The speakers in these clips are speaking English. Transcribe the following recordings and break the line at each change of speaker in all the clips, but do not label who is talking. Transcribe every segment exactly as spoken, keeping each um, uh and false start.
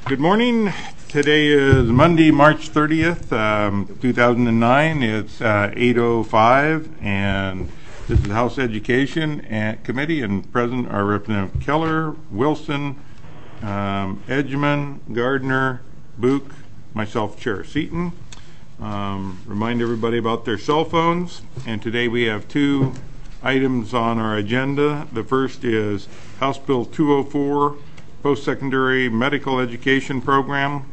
Good morning. Today is Monday, March thirtieth, um, two thousand nine. It's uh, eight oh five, and this is House Education and Committee, and present are Representative Keller, Wilson, um, Edgman, Gardner, Book, myself, Chair Seaton. Um, remind everybody about their cell phones, and today we have two items on our agenda. The first is House Bill two oh four, Post-Secondary Medical Education Program,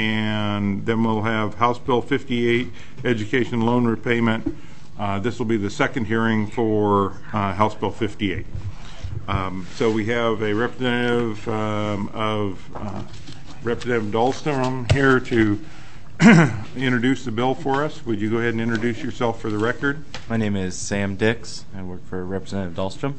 and then we'll have House Bill fifty-eight, Education Loan Repayment. Uh, this will be the second hearing for uh, House Bill fifty-eight. Um, so we have a representative um, of uh, Representative Dahlstrom here to introduce the bill for us. Would you go ahead and introduce yourself for the record?
My name is Sam Dix. I work for Representative Dahlstrom.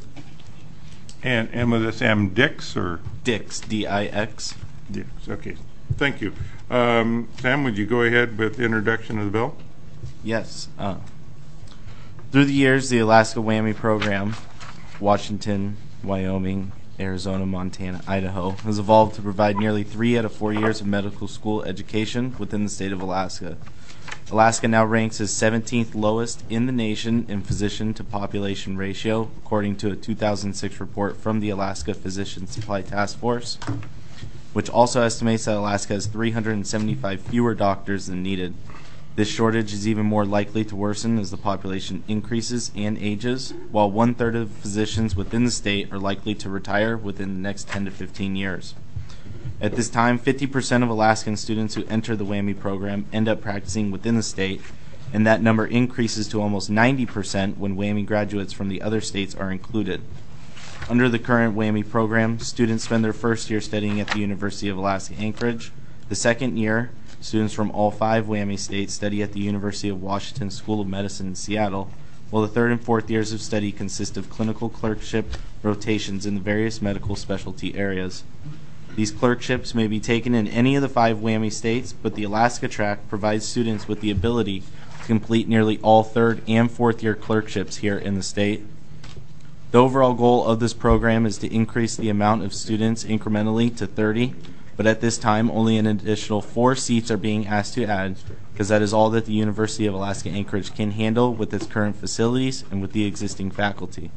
And, and was it Sam Dix or?
Dix, D I X.
Dix, okay. Thank you. Um, Sam, would you go ahead with the introduction of the bill?
Yes. Uh, through the years, the Alaska WWAMI program, Washington, Wyoming, Arizona, Montana, Idaho, has evolved to provide nearly three out of four years of medical school education within the state of Alaska. Alaska now ranks as seventeenth lowest in the nation in physician to population ratio, according to a two thousand six report from the Alaska Physician Supply Task Force, which also estimates that Alaska has three hundred seventy-five fewer doctors than needed. This shortage is even more likely to worsen as the population increases and ages, while one-third of physicians within the state are likely to retire within the next ten to fifteen years. At this time, fifty percent of Alaskan students who enter the WWAMI program end up practicing within the state, and that number increases to almost ninety percent when WWAMI graduates from the other states are included. Under the current WWAMI program, students spend their first year studying at the University of Alaska Anchorage. The second year, students from all five WWAMI states study at the University of Washington School of Medicine in Seattle, while the third and fourth years of study consist of clinical clerkship rotations in the various medical specialty areas. These clerkships may be taken in any of the five WWAMI states, but the Alaska track provides students with the ability to complete nearly all third and fourth year clerkships here in the state. The overall goal of this program is to increase the amount of students incrementally to thirty, but at this time only an additional four seats are being asked to add, because that is all that the University of Alaska Anchorage can handle with its current facilities and with the existing faculty.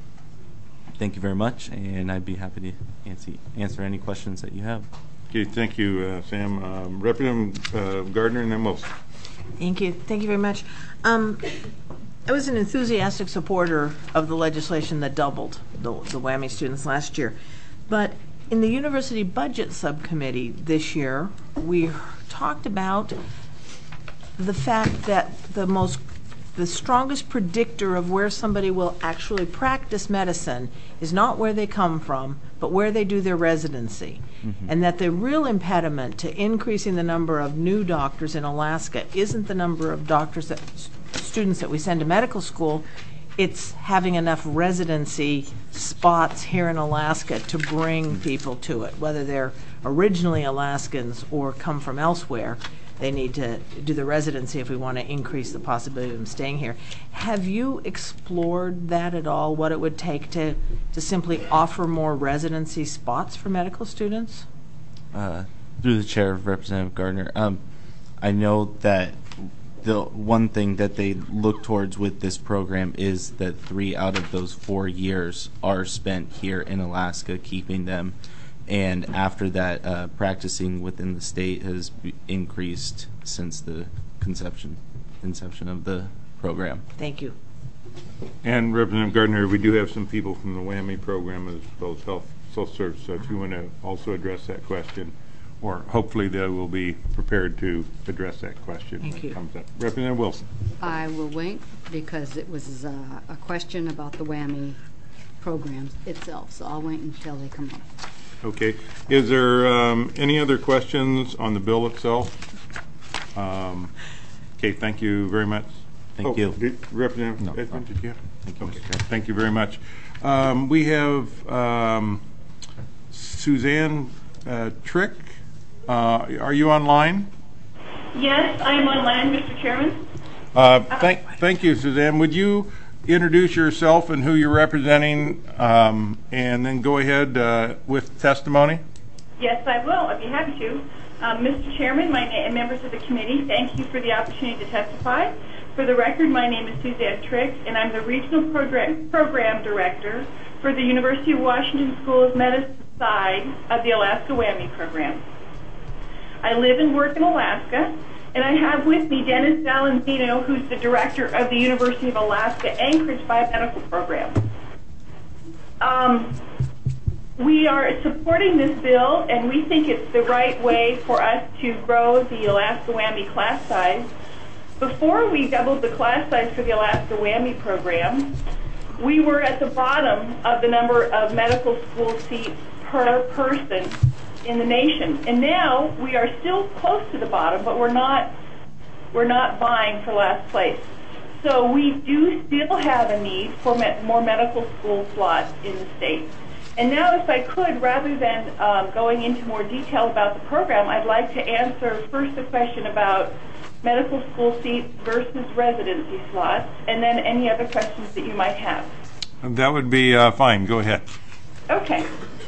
Thank you very much, and I'd be happy to answer, answer any questions that you have.
Okay, thank you, uh, Sam. Um, Representative uh, Gardner and then Wilson.
Thank you. Thank you very much. Um, I was an enthusiastic supporter of the legislation that doubled the, the WWAMI students last year. But in the University Budget Subcommittee this year, we talked about the fact that the most the strongest predictor of where somebody will actually practice medicine is not where they come from, but where they do their residency. Mm-hmm. And that the real impediment to increasing the number of new doctors in Alaska isn't the number of doctors that students that we send to medical school, it's having enough residency spots here in Alaska to bring people to it, whether they're originally Alaskans or come from elsewhere. They need to do the residency if we want to increase the possibility of them staying here. Have you explored that at all, what it would take to, to simply offer more residency spots for medical students?
Uh, through the chair, Representative Gardner, um, I know that the one thing that they look towards with this program is that three out of those four years are spent here in Alaska, keeping them. And after that, uh, practicing within the state has b- increased since the conception inception of the program.
Thank you.
And Representative Gardner, we do have some people from the WWAMI program as well as Health Social Service, so if you want to also address that question, or hopefully they will be prepared to address that question
Thank
when
you.
it comes up. Representative Wilson.
I will wait because it was uh, a question about the WWAMI program itself, so I'll wait until they come up.
Okay. Is there um, any other questions on the bill itself? Um, okay, thank you very much.
Thank
oh,
you.
Did, Representative
No,
Edmund,
no.
did you have?
Thank you,
Okay.
Mister Chair.
Thank you very much. Um, we have um, Suzanne uh, Trick. Uh, are you online?
Yes, I am online, Mister Chairman.
Uh, thank, thank you, Suzanne. Would you introduce yourself and who you're representing, um, and then go ahead uh, with testimony?
Yes, I will. I'd be happy to. Um, Mister Chairman, my na- and members of the committee, thank you for the opportunity to testify. For the record, my name is Suzanne Trix, and I'm the Regional Program, Program Director for the University of Washington School of Medicine side of the Alaska WWAMI program. I live and work in Alaska, and I have with me Dennis Valentino, who's the Director of the University of Alaska Anchorage Biomedical Program. Um, We are supporting this bill, and we think it's the right way for us to grow the Alaska WWAMI class size. Before we doubled the class size for the Alaska WWAMI program, we were at the bottom of the number of medical school seats per person in the nation. And now we are still close to the bottom, but we're not, we're not vying for last place. So we do still have a need for me- more medical school slots in the state. And now, if I could, rather than um, going into more detail about the program, I'd like to answer first the question about medical school seats versus residency slots, and then any other questions that you might have.
That would be uh, fine. Go ahead.
Okay.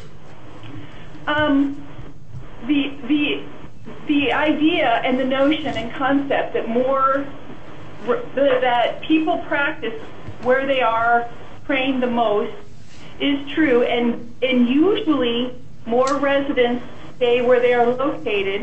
Um, the the the idea and the notion and concept that more that people practice where they are trained the most is true, and, and usually more residents stay where they are located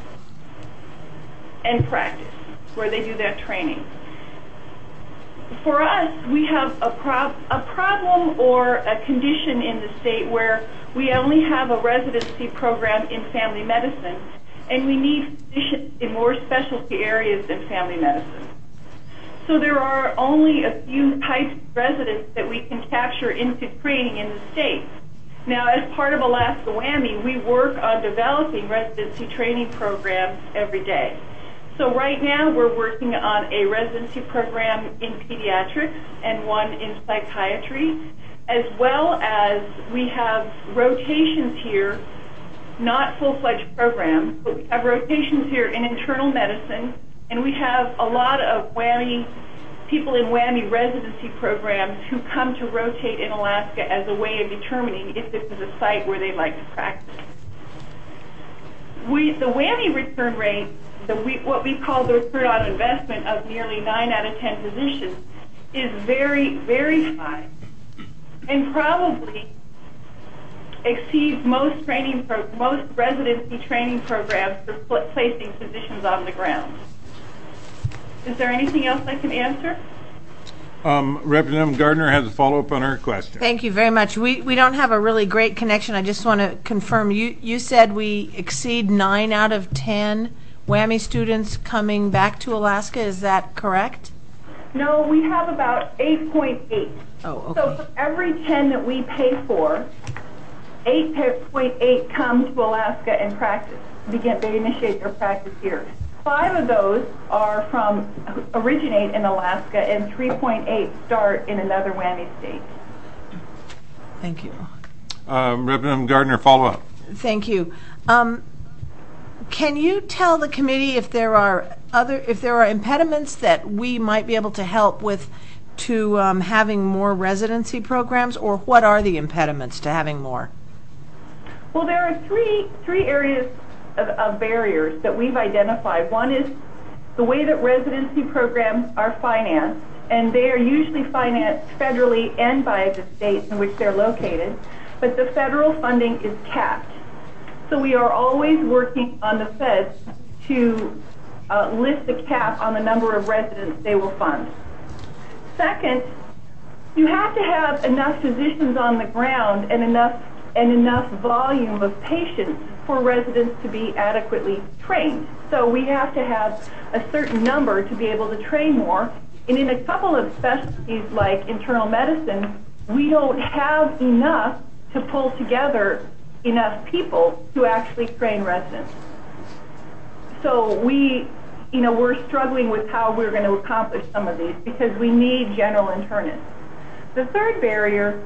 and practice, where they do that training. For us, we have a, prob- a problem or a condition in the state where we only have a residency program in family medicine, and we need physicians in more specialty areas than family medicine. So there are only a few types of residents that we can capture into training in the state. Now, as part of Alaska WWAMI, we work on developing residency training programs every day. So right now, we're working on a residency program in pediatrics and one in psychiatry, as well as we have rotations here, not full-fledged programs, but we have rotations here in internal medicine, and we have a lot of WWAMI, people in WWAMI residency programs who come to rotate in Alaska as a way of determining if this is a site where they'd like to practice. We, the WWAMI return rate, the, we, what we call the return on investment of nearly nine out of ten physicians, is very, very high, and probably exceeds most training pro, most residency training programs for pl- placing physicians on the ground. Is there anything else I can answer?
Um, Representative Gardner has a follow-up on her question.
Thank you very much. We we don't have a really great connection. I just want to confirm. You you said we exceed nine out of ten WWAMI students coming back to Alaska. Is that correct?
No, we have about eight point eight.
Oh, okay.
So for every ten that we pay for, eight point eight come to Alaska and practice. Begin, they initiate their practice here. Five of those are from, originate in Alaska, and three point eight start in another WWAMI state.
Thank you.
Um, Representative Gardner, follow-up.
Thank you. Um, can you tell the committee if there are other, if there are impediments that we might be able to help with to um, having more residency programs, or what are the impediments to having more?
Well, there are three three areas of, of barriers that we've identified. One is the way that residency programs are financed, and they are usually financed federally and by the states in which they're located, but the federal funding is capped. So we are always working on the feds to uh, lift the cap on the number of residents they will fund. Second, you have to have enough physicians on the ground and enough and enough volume of patients for residents to be adequately trained. So we have to have a certain number to be able to train more. And in a couple of specialties like internal medicine, we don't have enough to pull together enough people to actually train residents. So we, you know, we're struggling with how we're going to accomplish some of these because we need general internists. The third barrier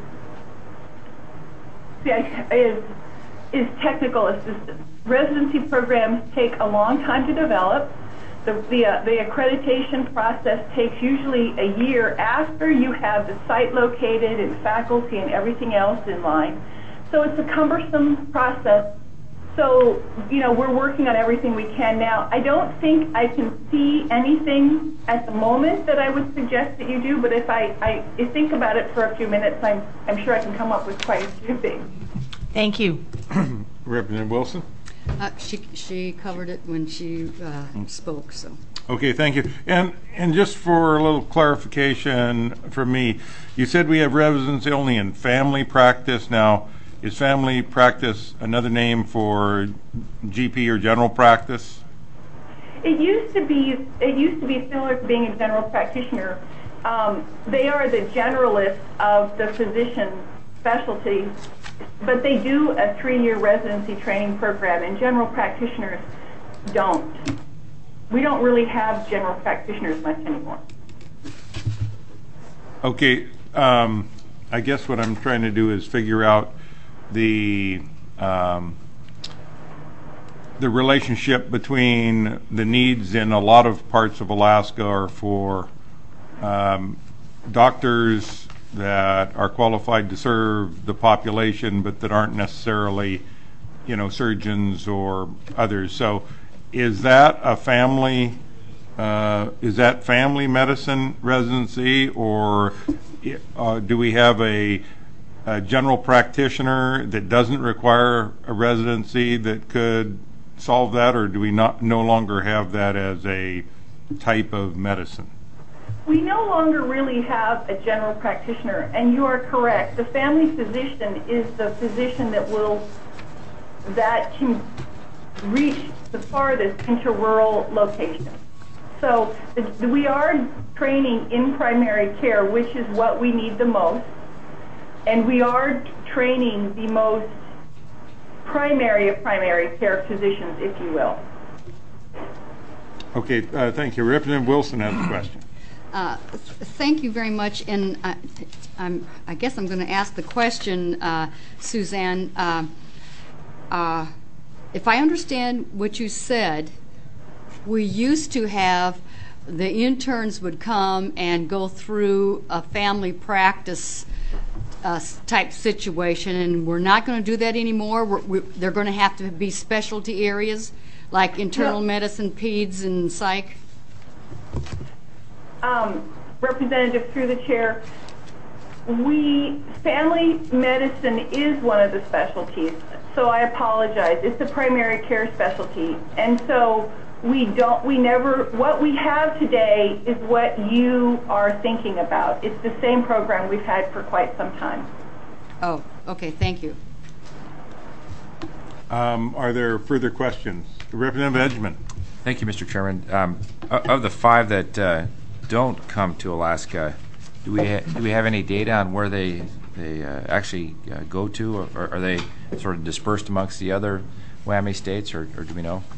is, is technical assistance. Residency programs take a long time to develop. The, the, uh, the accreditation process takes usually a year after you have the site located and faculty and everything else in line. So it's a cumbersome process. So, you know, we're working on everything we can now. I don't think I can see anything at the moment that I would suggest that you do, but if I, I, I think about it for a few minutes, I'm, I'm sure I can come up with quite a few things.
Thank you.
Representative Wilson?
Uh, she, she covered it when she uh, spoke, so.
Okay, thank you. And and just for a little clarification from me, you said we have residency only in family practice. Now, is family practice another name for G P or general practice?
It used to be, it used to be similar to being a general practitioner. Um, they are the generalists of the physician specialty, but they do a three-year residency training program, and general practitioners don't. We don't really have general practitioners much anymore.
Okay, um, I guess what I'm trying to do is figure out the um, the relationship between the needs in a lot of parts of Alaska are for um, doctors that are qualified to serve the population, but that aren't necessarily, you know, surgeons or others. So, is that a family? Uh, is that family medicine residency, or uh, do we have a, a general practitioner that doesn't require a residency that could solve that, or do we not no longer have that as a type of medicine?
We no longer really have a general practitioner, and you are correct. The family physician is the physician that will that can reach the farthest into rural locations. So the, we are training in primary care, which is what we need the most, and we are training the most primary of primary care physicians, if you will.
Okay, uh, thank you. Representative Wilson has a question.
Uh, thank you very much, and uh, I'm, I guess I'm going to ask the question, uh, Suzanne. Uh, uh, if I understand what you said, we used to have the interns would come and go through a family practice uh, type situation, and we're not going to do that anymore. We're, we're, they're going to have to be specialty areas like internal
No.
medicine, peds, and psych.
Um, Representative, through the chair, we family medicine is one of the specialties. So I apologize. It's a primary care specialty, and so we don't. We never. What we have today is what you are thinking about. It's the same program we've had for quite some time.
Oh, okay. Thank you.
Um, are there further questions? Representative Edgman.
Thank you, Mister Chairman. Um, of the five that uh, don't come to Alaska, do we ha- do we have any data on where they they uh, actually uh, go to, or, or are they sort of dispersed amongst the other WWAMI states, or, or do we know?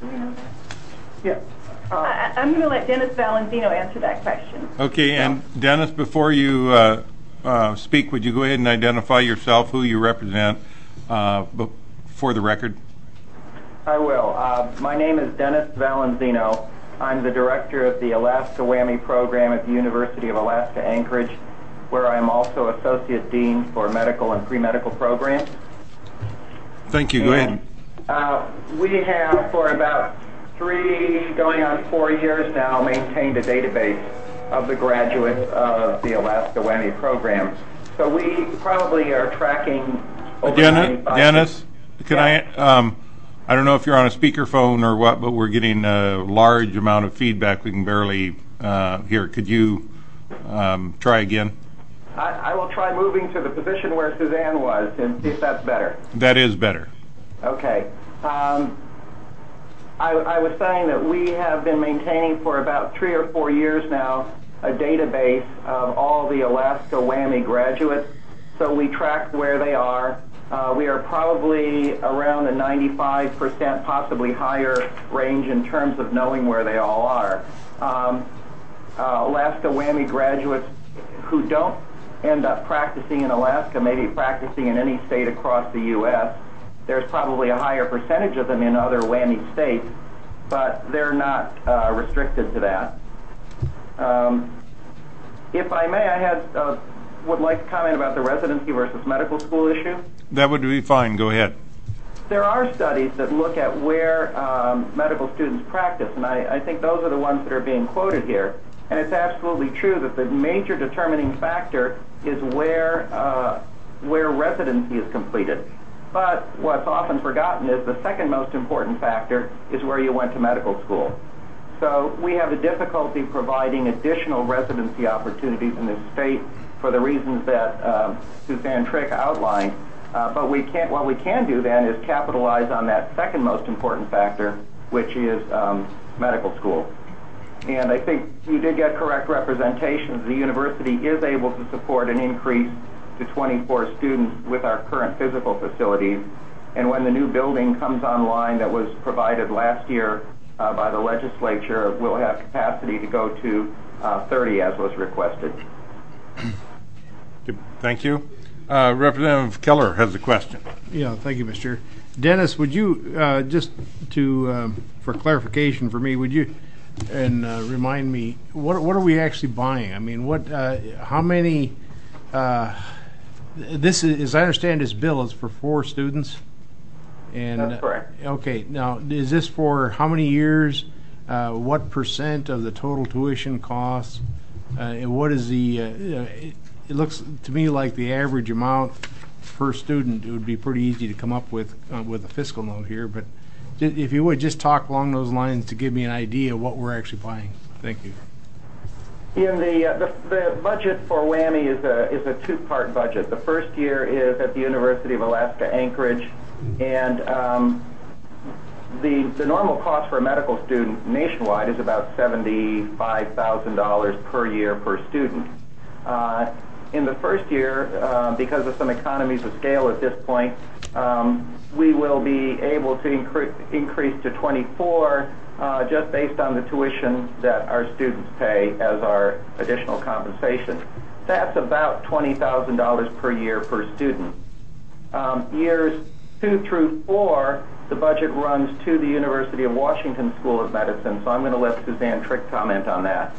Yeah. Uh, I, I'm going to let Dennis Valenzino answer that question.
Okay, and Dennis, before you uh, uh, speak, would you go ahead and identify yourself, who you represent, uh, for the record?
I will. Uh, my name is Dennis Valenzino. I'm the director of the Alaska WWAMI program at the University of Alaska Anchorage, where I am also Associate Dean for Medical and Pre-Medical Programs.
Thank you. Go
and,
ahead.
Uh, we have, for about three, going on four years now, maintained a database of the graduates of the Alaska WWAMI program. So we probably are tracking over
Dennis, Dennis, can
yeah.
I, um, I don't know if you're on a speakerphone or what, but we're getting a large amount of feedback. We can barely uh, hear. Could you um, try again?
I, I will try moving to the position where Suzanne was and see if that's better.
That is better.
Okay. Um, I, I was saying that we have been maintaining for about three or four years now a database of all the Alaska WWAMI graduates. So we track where they are. Uh, we are probably around the ninety-five percent, possibly higher range in terms of knowing where they all are. Um, uh, Alaska WWAMI graduates who don't end up practicing in Alaska, maybe practicing in any state across the U S There's probably a higher percentage of them in other WWAMI states, but they're not uh, restricted to that. Um, if I may, I had uh, would like to comment about the residency versus medical school issue.
That would be fine. Go ahead.
there are studies that look at where um, medical students practice, and I, I think those are the ones that are being quoted here. And it's absolutely true that the major determining factor is where, uh, where residency is completed. But what's often forgotten is the second most important factor is where you went to medical school. So we have a difficulty providing additional residency opportunities in this state for the reasons that um, Suzanne Trick outlined. Uh, but we can't, what we can do then is capitalize on that second most important factor, which is um, medical school. And I think you did get correct representation. The university is able to support an increase to twenty-four students with our current physical facilities. And when the new building comes online that was provided last year uh, by the legislature, we'll have capacity to go to uh, thirty as was requested.
Thank you. Uh, Representative Keller has a question.
Yeah, thank you, Mister Chair. Dennis, would you, uh, just to, um, for clarification for me, would you, and uh, remind me, what what are we actually buying? I mean, what, uh, how many, uh, this is, as I understand this bill, is for four students? And,
That's correct.
Okay, now, is this for how many years? Uh, what percent of the total tuition costs? Uh, and what is the, uh, it, it looks to me like the average amount per student, it would be pretty easy to come up with uh, with a fiscal note here, but if you would just talk along those lines to give me an idea of what we're actually buying. Thank you.
In the, uh, the the budget for WWAMI is a is a two-part budget. The first year is at the University of Alaska Anchorage, and um, the the normal cost for a medical student nationwide is about seventy-five thousand dollars per year per student. Uh, in the first year, uh, because of some economies of scale at this point, um, we will be able to incre increase to twenty-four uh, just based on the tuition that our students pay as our additional compensation. That's about twenty thousand dollars per year per student. Um, years two through four, the budget runs to the University of Washington School of Medicine, so I'm going to let Suzanne Trick comment on that.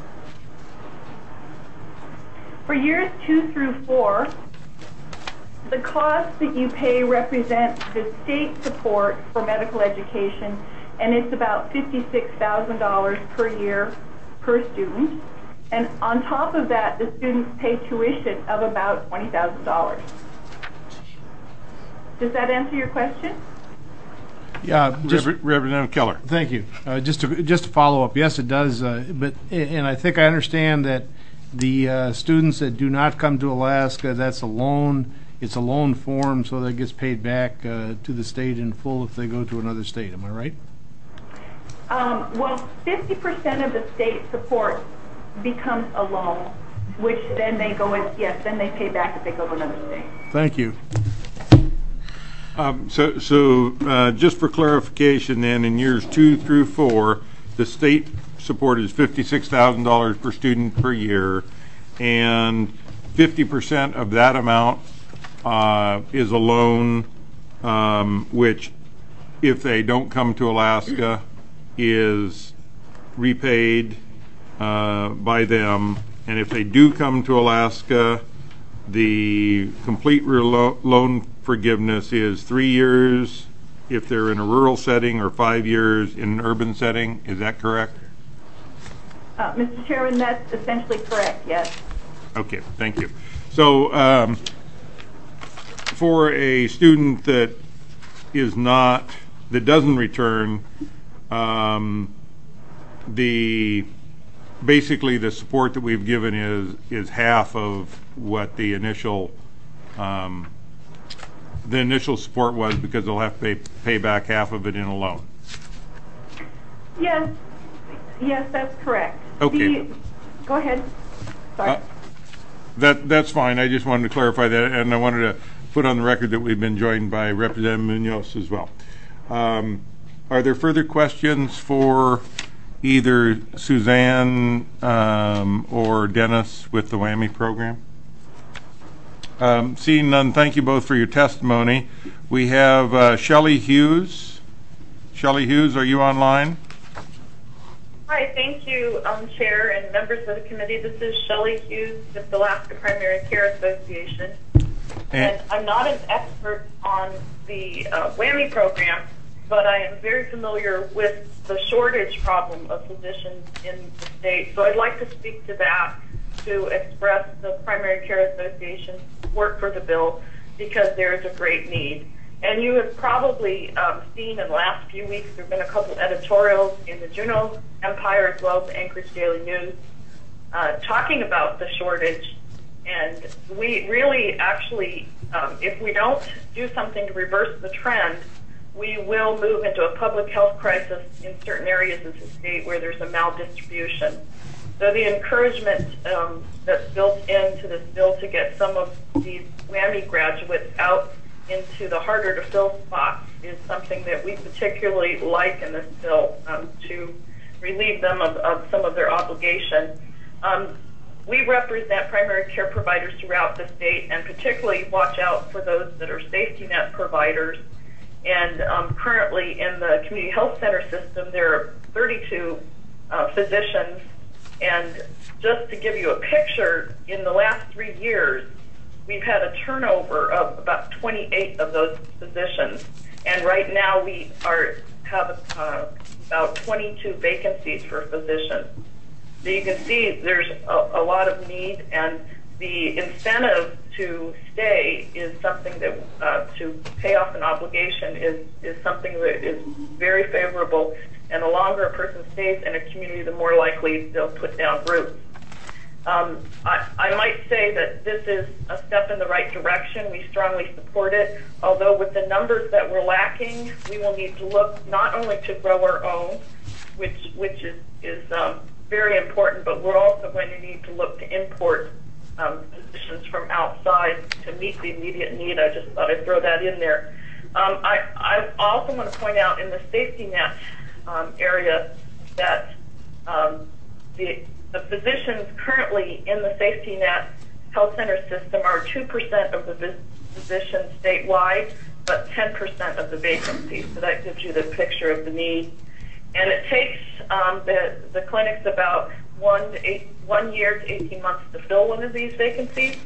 For years two through four, the cost that you pay represents the state support for medical education, and it's about fifty-six thousand dollars per year per student. And on top of that, the students pay tuition of about twenty thousand dollars. Does that answer your question?
Yeah, just,
Rep Representative Keller.
Thank you. Uh, just to just to follow up, yes, it does. Uh, but and I think I understand that the uh, students that do not come to Alaska, that's a loan. It's a loan form, so that gets paid back uh, to the state in full if they go to another state. Am I right?
Um, well, fifty percent of the state support becomes a loan, which then they go in, yes, then they pay back if they go to another state.
Thank you.
Um, so, so uh, just for clarification, then, in years two through four, the state support is fifty-six thousand dollars per student per year, and fifty percent of that amount uh, is a loan, um, which, if they don't come to Alaska, is repaid uh, by them, and if they do come to Alaska, the complete loan forgiveness is three years if they're in a rural setting or five years in an urban setting. Is that correct?
Uh, Mister Chairman, that's essentially correct, yes.
Okay, thank you. So um, for a student that is not, that doesn't return, um, the basically the support that we've given is is half of what the initial um, the initial support was, because they'll have to pay, pay back half of it in a loan.
Yes, yes, that's correct.
Okay.
The, go ahead. Sorry.
Uh, that that's fine. I just wanted to clarify that, and I wanted to put on the record that we've been joined by Representative Munoz as well. Um, are there further questions for either Suzanne um, or Dennis with the WWAMI program? Um, seeing none, thank you both for your testimony. We have uh, Shelley Hughes. Shelley Hughes, are you online?
Hi, thank you, um, Chair and members of the committee. This is Shelley Hughes with the Alaska Primary Care Association. And I'm not an expert on the uh, WWAMI program, but I am very familiar with the shortage problem of physicians in the state. So I'd like to speak to that, to express the Primary Care Association's support for the bill, because there is a great need. And you have probably um, seen in the last few weeks, there have been a couple editorials in the Juneau Empire as well as the Anchorage Daily News uh, talking about the shortage. And we really actually, um, if we don't do something to reverse the trend, we will move into a public health crisis in certain areas of the state where there's a maldistribution. So the encouragement um, that's built into this bill to get some of these WWAMI graduates out into the harder to fill spots is something that we particularly like in this bill, um, to relieve them of, of some of their obligation. Um, we represent primary care providers throughout the state, and particularly watch out for those that are safety net providers. And um, currently in the community health center system, there are thirty-two uh, physicians. And just to give you a picture, in the last three years, we've had a turnover of about twenty-eight of those physicians. And right now we are have uh, about twenty-two vacancies for physicians. So you can see there's a, a lot of need, and the incentive to stay is something that, uh, to pay off an obligation is, is something that is very favorable. And the longer a person stays in a community, the more likely they'll put down roots. Um, I, I might say that this is a step in the right direction. We strongly support it. Although with the numbers that we're lacking, we will need to look not only to grow our own, which which is, is um, very important, but we're also going to need to look to import um, physicians from outside to meet the immediate need. I just thought I'd throw that in there. Um, I, I also want to point out in the safety net um, area that um, the The physicians currently in the safety net health center system are two percent of the physicians statewide, but ten percent of the vacancies. So that gives you the picture of the need. And it takes um, the, the clinics about one, to eight, one year to eighteen months to fill one of these vacancies.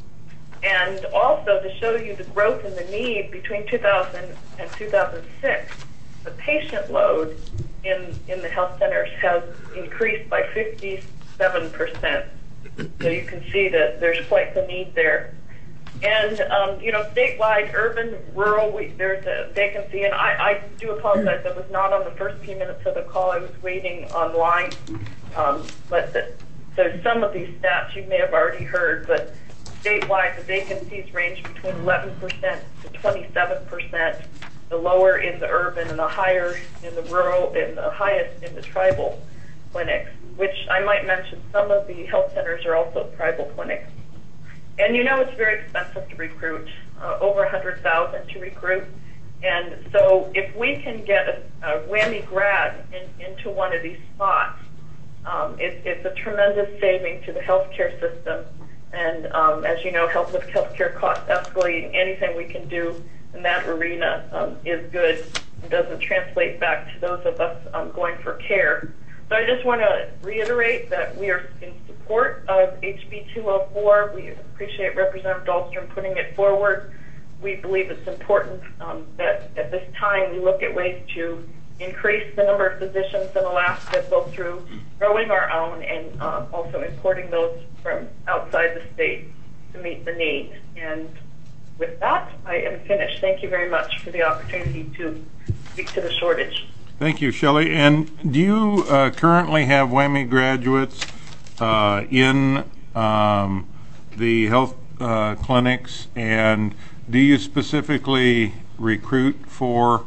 And also to show you the growth in the need between two thousand and two thousand six, the patient load in, in the health centers has increased by fifty-seven percent. So you can see that there's quite the need there. And, um, you know, statewide, urban, rural, we, there's a vacancy. And I, I do apologize, I was not on the first few minutes of the call. I was waiting online. Um, but the, so some of these stats you may have already heard, but statewide, the vacancies range between eleven percent to twenty-seven percent. The lower in the urban and the higher in the rural and the highest in the tribal clinics, which I might mention some of the health centers are also tribal clinics. And you know it's very expensive to recruit, uh, over one hundred thousand dollars to recruit. And so if we can get a, a WWAMI grad in, into one of these spots, um, it, it's a tremendous saving to the healthcare system. And um, as you know, health with healthcare costs escalating, anything we can do in that arena um, is good. It doesn't translate back to those of us um, going for care. So I just want to reiterate that we are in support of H B two oh four. We appreciate Representative Dahlstrom putting it forward. We believe it's important um, that at this time we look at ways to increase the number of physicians in Alaska, both through growing our own and uh, also importing those from outside the state to meet the need. And with that, I am finished. Thank you very much for the opportunity to speak to the shortage.
Thank you, Shelley. And do you uh, currently have WWAMI graduates uh, in um, the health uh, clinics, and do you specifically recruit for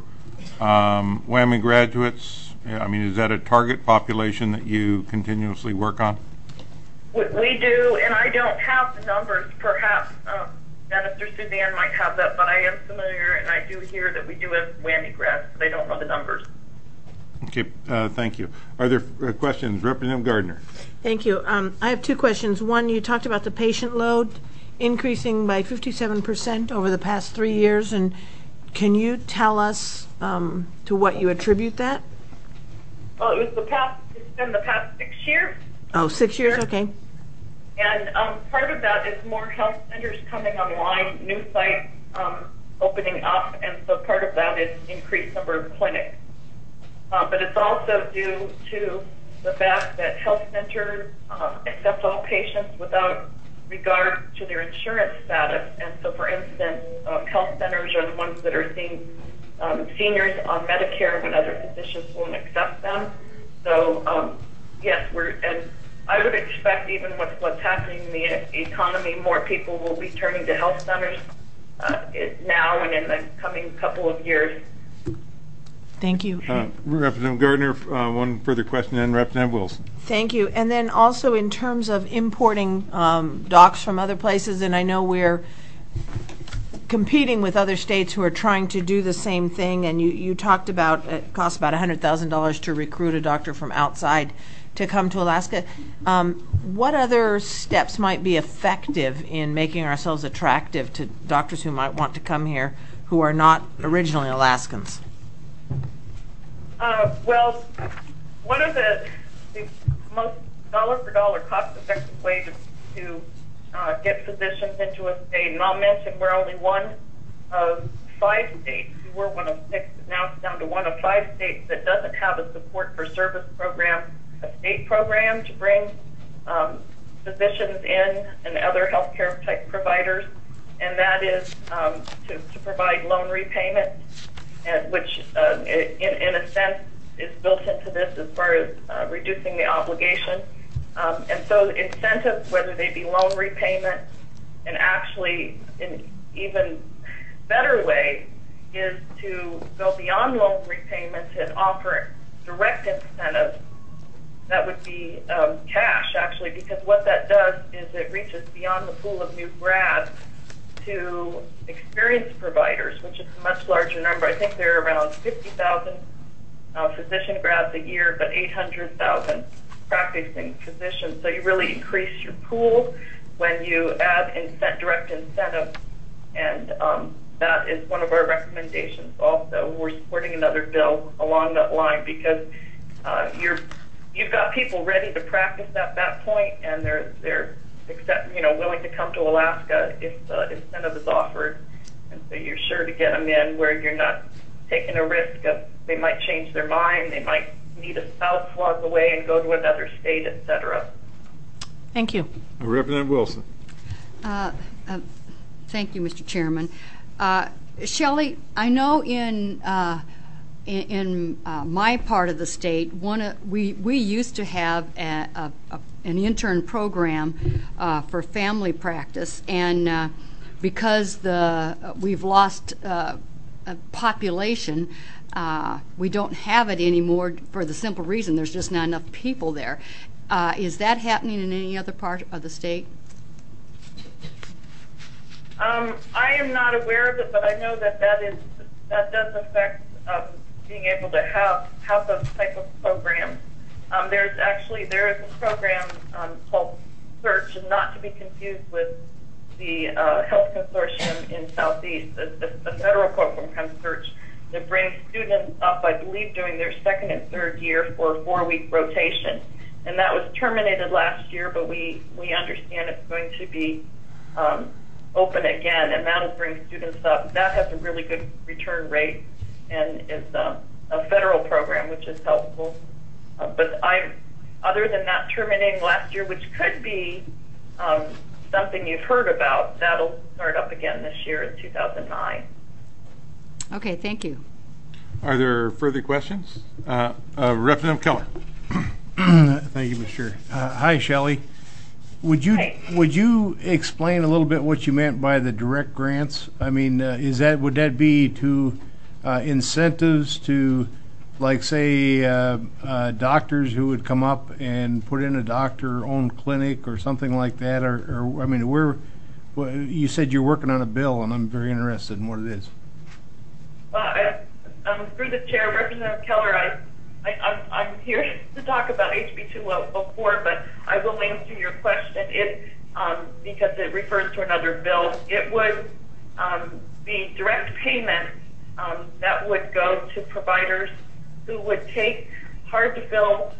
um, WWAMI graduates? I mean, is that a target population that you continuously work on?
We, we do, and I don't have the numbers. Perhaps um, Minister Suzanne might have that, but I am familiar, and I do hear that we do have WWAMI grads, but I don't know the numbers.
Okay, uh, thank you. Are there uh, questions? Representative Gardner.
Thank you. Um, I have two questions. One, you talked about the patient load increasing by fifty-seven percent over the past three years, and can you tell us um, to what you attribute that?
Well, it was the past, it's been the past six years.
Oh, six years? Okay.
And um, part of that is more health centers coming online, new sites um, opening up, and so part of that is increased number of clinics. Uh, but it's also due to the fact that health centers uh, accept all patients without regard to their insurance status. And so, for instance, um, health centers are the ones that are seeing um, seniors on Medicare when other physicians won't accept them. So, um, yes, we're, and I would expect even with what's happening in the economy, more people will be turning to health centers uh, it, now and in the coming couple of years.
Thank you.
Uh, Representative Gardner, uh, one further question, and Representative Wilson.
Thank you. And then also in terms of importing um, docs from other places, and I know we're competing with other states who are trying to do the same thing, and you, you talked about it costs about one hundred thousand dollars to recruit a doctor from outside to come to Alaska. Um, what other steps might be effective in making ourselves attractive to doctors who might want to come here who are not originally Alaskans?
Uh, well, one of the, the most dollar-for-dollar cost-effective ways to, to uh, get physicians into a state, and I'll mention we're only one of five states. We were one of six, but now it's down to one of five states that doesn't have a support for service program, a state program to bring um, physicians in and other healthcare type providers, and that is um, to, to provide loan repayment. And which, uh, in, in a sense, is built into this as far as uh, reducing the obligation. Um, and so incentives, whether they be loan repayment, and actually an even better way is to go beyond loan repayment and offer direct incentives. That would be um, cash, actually, because what that does is it reaches beyond the pool of new grads to experienced providers, which is a much larger number. I think there are around fifty thousand uh, physician grads a year, but eight hundred thousand practicing physicians. So you really increase your pool when you add incent, direct incentive, and um, that is one of our recommendations also. We're supporting another bill along that line because uh, you're, you've got people ready to practice at that point, and they're, they're except, you know, willing to come to Alaska if the incentive is offered. And so you're sure to get them in where you're not taking a risk of they might change their mind, they might need a spouse while away and go to another state, et cetera.
Thank you.
Representative Wilson.
Uh, uh, thank you, Mister Chairman. Uh, Shelley, I know in uh, in, in uh, my part of the state, one uh, we we used to have a, a, a an intern program uh, for family practice, and uh, because the uh, we've lost uh, a population, uh, we don't have it anymore for the simple reason there's just not enough people there. Uh, is that happening in any other part of the state?
Um, I am not aware of it, but I know that that is that does affect um, being able to have have those type of programs. Um, there's actually there is a program um, called SEARCH, and not to be confused with the uh, Health Consortium in Southeast. The, the, the federal program called SEARCH that brings students up, I believe, during their second and third year for a four-week rotation, and that was terminated last year. But we we understand it's going to be um, open again, and that'll bring students up. That has a really good return rate, and is uh, a federal program, which is helpful. Uh, but I, other than that terminating last year, which could be um, something you've heard about, that'll start up again this year in two thousand nine.
Okay, thank you.
Are there further questions? Uh, uh, Representative Keller.
Thank you, Mister Chair. Uh, hi, Shelley. Would you
Hi.
would you explain a little bit what you meant by the direct grants? I mean, uh, is that would that be to uh, incentives to, like, say, uh, uh, doctors who would come up and put in a doctor-owned clinic or something like that? Or, or I mean, we're well, you said you're working on a bill, and I'm very interested in what it is.
Uh, I, um, through the chair, Representative Keller, I, I, I'm, I'm here to talk about H B two oh four, but I will answer your question. It um, because it refers to another bill. It would um, be direct payment um, that would go to providers who would take hard-to-fill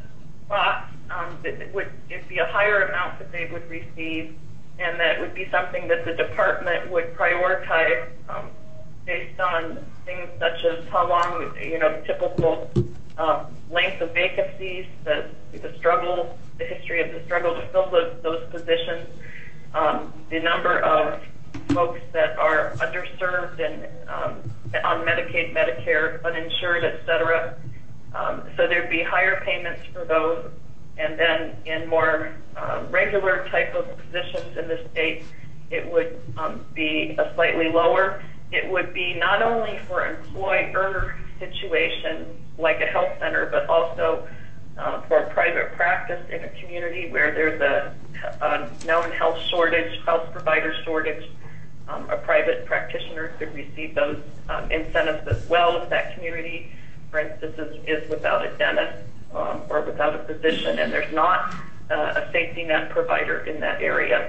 class, um, that it would it'd be a higher amount that they would receive, and that would be something that the department would prioritize um, based on things such as how long, you know, the typical uh, length of vacancies, the, the struggle, the history of the struggle to fill those, those positions, um, the number of folks that are underserved and um, on Medicaid, Medicare, uninsured, et cetera. Um, so there'd be higher payments for those. And then in more uh, regular type of positions in the state, it would um, be a slightly lower. It would be not only for employer situations like a health center, but also uh, for a private practice in a community where there's a, a known health shortage, health provider shortage. Um, a private practitioner could receive those um, incentives as well if that community, for instance, is, is without a dentist um, or without a physician, and there's not uh, a safety net provider in that area.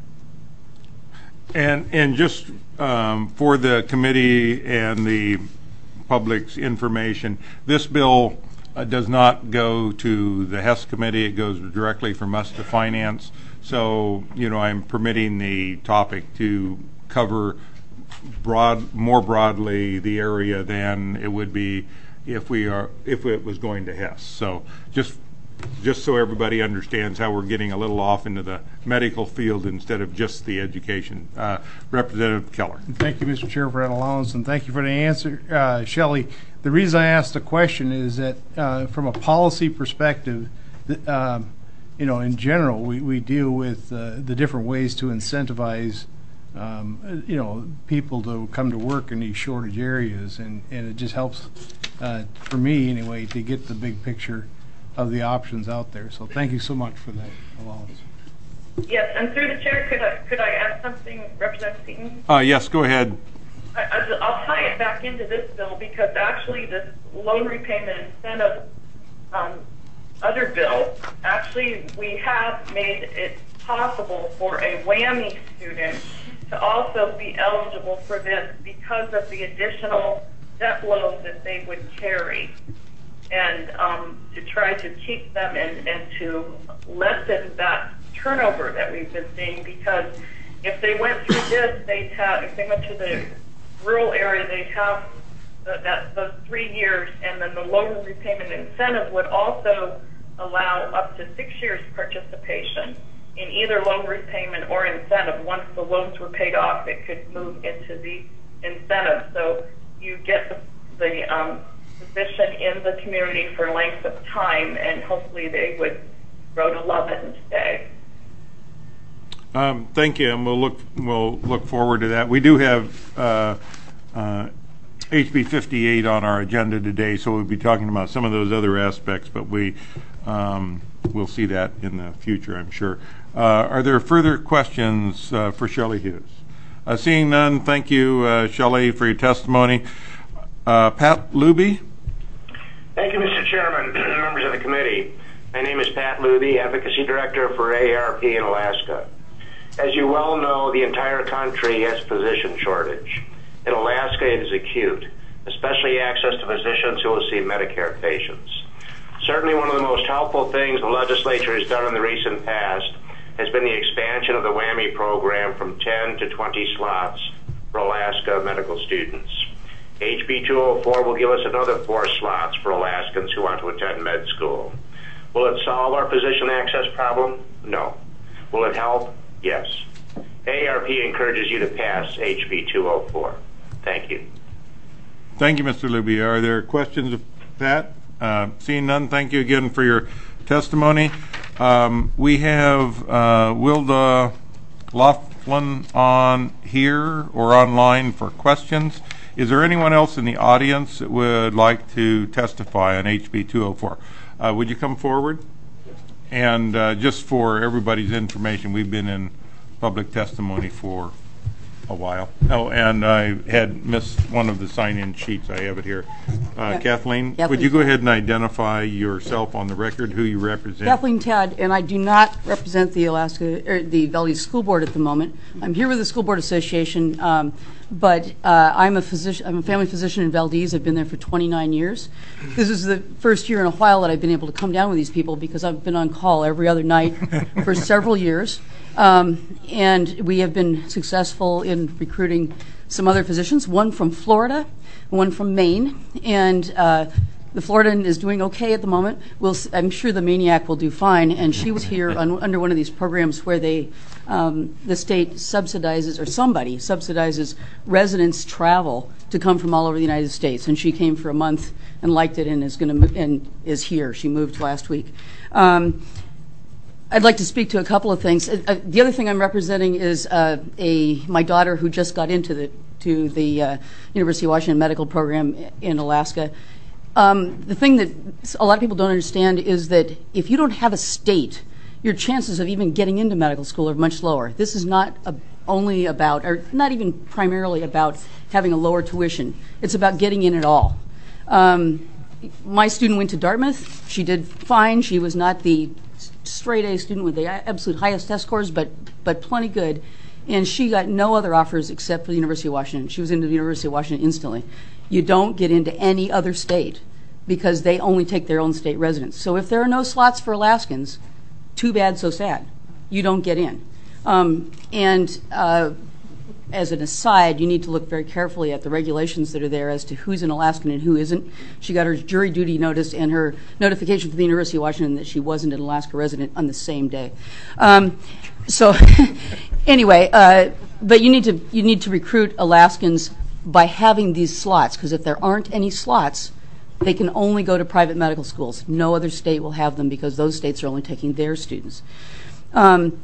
And and just um, for the committee and the public's information, this bill uh, does not go to the HES committee. It goes directly from us to finance. So, you know, I'm permitting the topic to cover broad, more broadly the area than it would be if we are if it was going to HES. So just just so everybody understands how we're getting a little off into the medical field instead of just the education. Uh, Representative Keller.
Thank you, Mister Chair, for that allowance, and thank you for the answer. Uh, Shelley, the reason I asked the question is that uh, from a policy perspective, th- uh, you know, in general, we, we deal with uh, the different ways to incentivize Um, you know, people to come to work in these shortage areas, and, and it just helps, uh, for me anyway, to get the big picture of the options out there. So thank you so much for that allowance.
Yes, and through the chair, could I, could I add something, Representative Seaton?
Uh, yes, go ahead.
I, I'll tie it back into this bill because actually this loan repayment incentive um, other bill, actually we have made it possible for a WWAMI student to also be eligible for this because of the additional debt load that they would carry, and um, to try to keep them and, and to lessen that turnover that we've been seeing, because if they went through this, they'd have, if they went to the rural area, they'd have the, that, those three years, and then the loan repayment incentive would also allow up to six years participation in either loan repayment or incentive. Once the loans were paid off, it could move into the incentive. So you get the, the um, position in the community for length of time, and hopefully they would grow to love it and stay.
Um, thank you, and we'll look we'll look forward to that. We do have uh, uh, H B fifty-eight on our agenda today, so we'll be talking about some of those other aspects, but we um, we'll see that in the future, I'm sure. Uh, are there further questions uh, for Shelley Hughes? Uh, seeing none, thank you, uh, Shelley, for your testimony. Uh, Pat Luby.
Thank you, Mister Chairman, members of the committee. My name is Pat Luby, Advocacy Director for A A R P in Alaska. As you well know, the entire country has a physician shortage. In Alaska, it is acute, especially access to physicians who will see Medicare patients. Certainly one of the most helpful things the legislature has done in the recent past has been the expansion of the WWAMI program from ten to twenty slots for Alaska medical students. H B two oh four will give us another four slots for Alaskans who want to attend med school. Will it solve our physician access problem? No. Will it help? Yes. A A R P encourages you to pass H B two oh four. Thank you.
Thank you, Mister Luby. Are there questions of Pat? Uh, seeing none, thank you again for your testimony. Um, we have uh, Wilda Laughlin on here or online for questions. Is there anyone else in the audience that would like to testify on H B two oh four? Uh, would you come forward? And uh, just for everybody's information, we've been in public testimony for a while. Oh, and I had missed one of the sign-in sheets. I have it here. Uh, Kathleen,
Kathleen
would you go
Todd.
ahead and identify yourself on the record, who you represent?
Kathleen Todd, and I do not represent the Alaska, or the Valdez School Board at the moment. I'm here with the School Board Association, um, but uh, I'm a physician. I'm a family physician in Valdez. I've been there for twenty-nine years. This is the first year in a while that I've been able to come down with these people because I've been on call every other night for several years. Um, and we have been successful in recruiting some other physicians, one from Florida, one from Maine, and uh, the Floridan is doing okay at the moment. We'll, s- I'm sure the Maniac will do fine, and she was here on, under one of these programs where they, um, the state subsidizes, or somebody subsidizes residents' travel to come from all over the United States, and she came for a month and liked it and is going to and is here. She moved last week. Um, I'd like to speak to a couple of things. Uh, uh, the other thing I'm representing is uh, a my daughter who just got into the to the uh, University of Washington medical program in Alaska. Um, the thing that a lot of people don't understand is that if you don't have a state, your chances of even getting into medical school are much lower. This is not a, only about, or not even primarily about having a lower tuition. It's about getting in at all. Um, my student went to Dartmouth. She did fine. She was not the straight A student with the absolute highest test scores, but but plenty good. And she got no other offers except for the University of Washington. She was into the University of Washington instantly. You don't get into any other state because they only take their own state residents. So if there are no slots for Alaskans, too bad, so sad. You don't get in. Um, and uh, as an aside, you need to look very carefully at the regulations that are there as to who's an Alaskan and who isn't. She got her jury duty notice and her notification from the University of Washington that she wasn't an Alaska resident on the same day. Um, so anyway, uh, but you need to you need to recruit Alaskans by having these slots, because if there aren't any slots, they can only go to private medical schools. No other state will have them because those states are only taking their students. Um,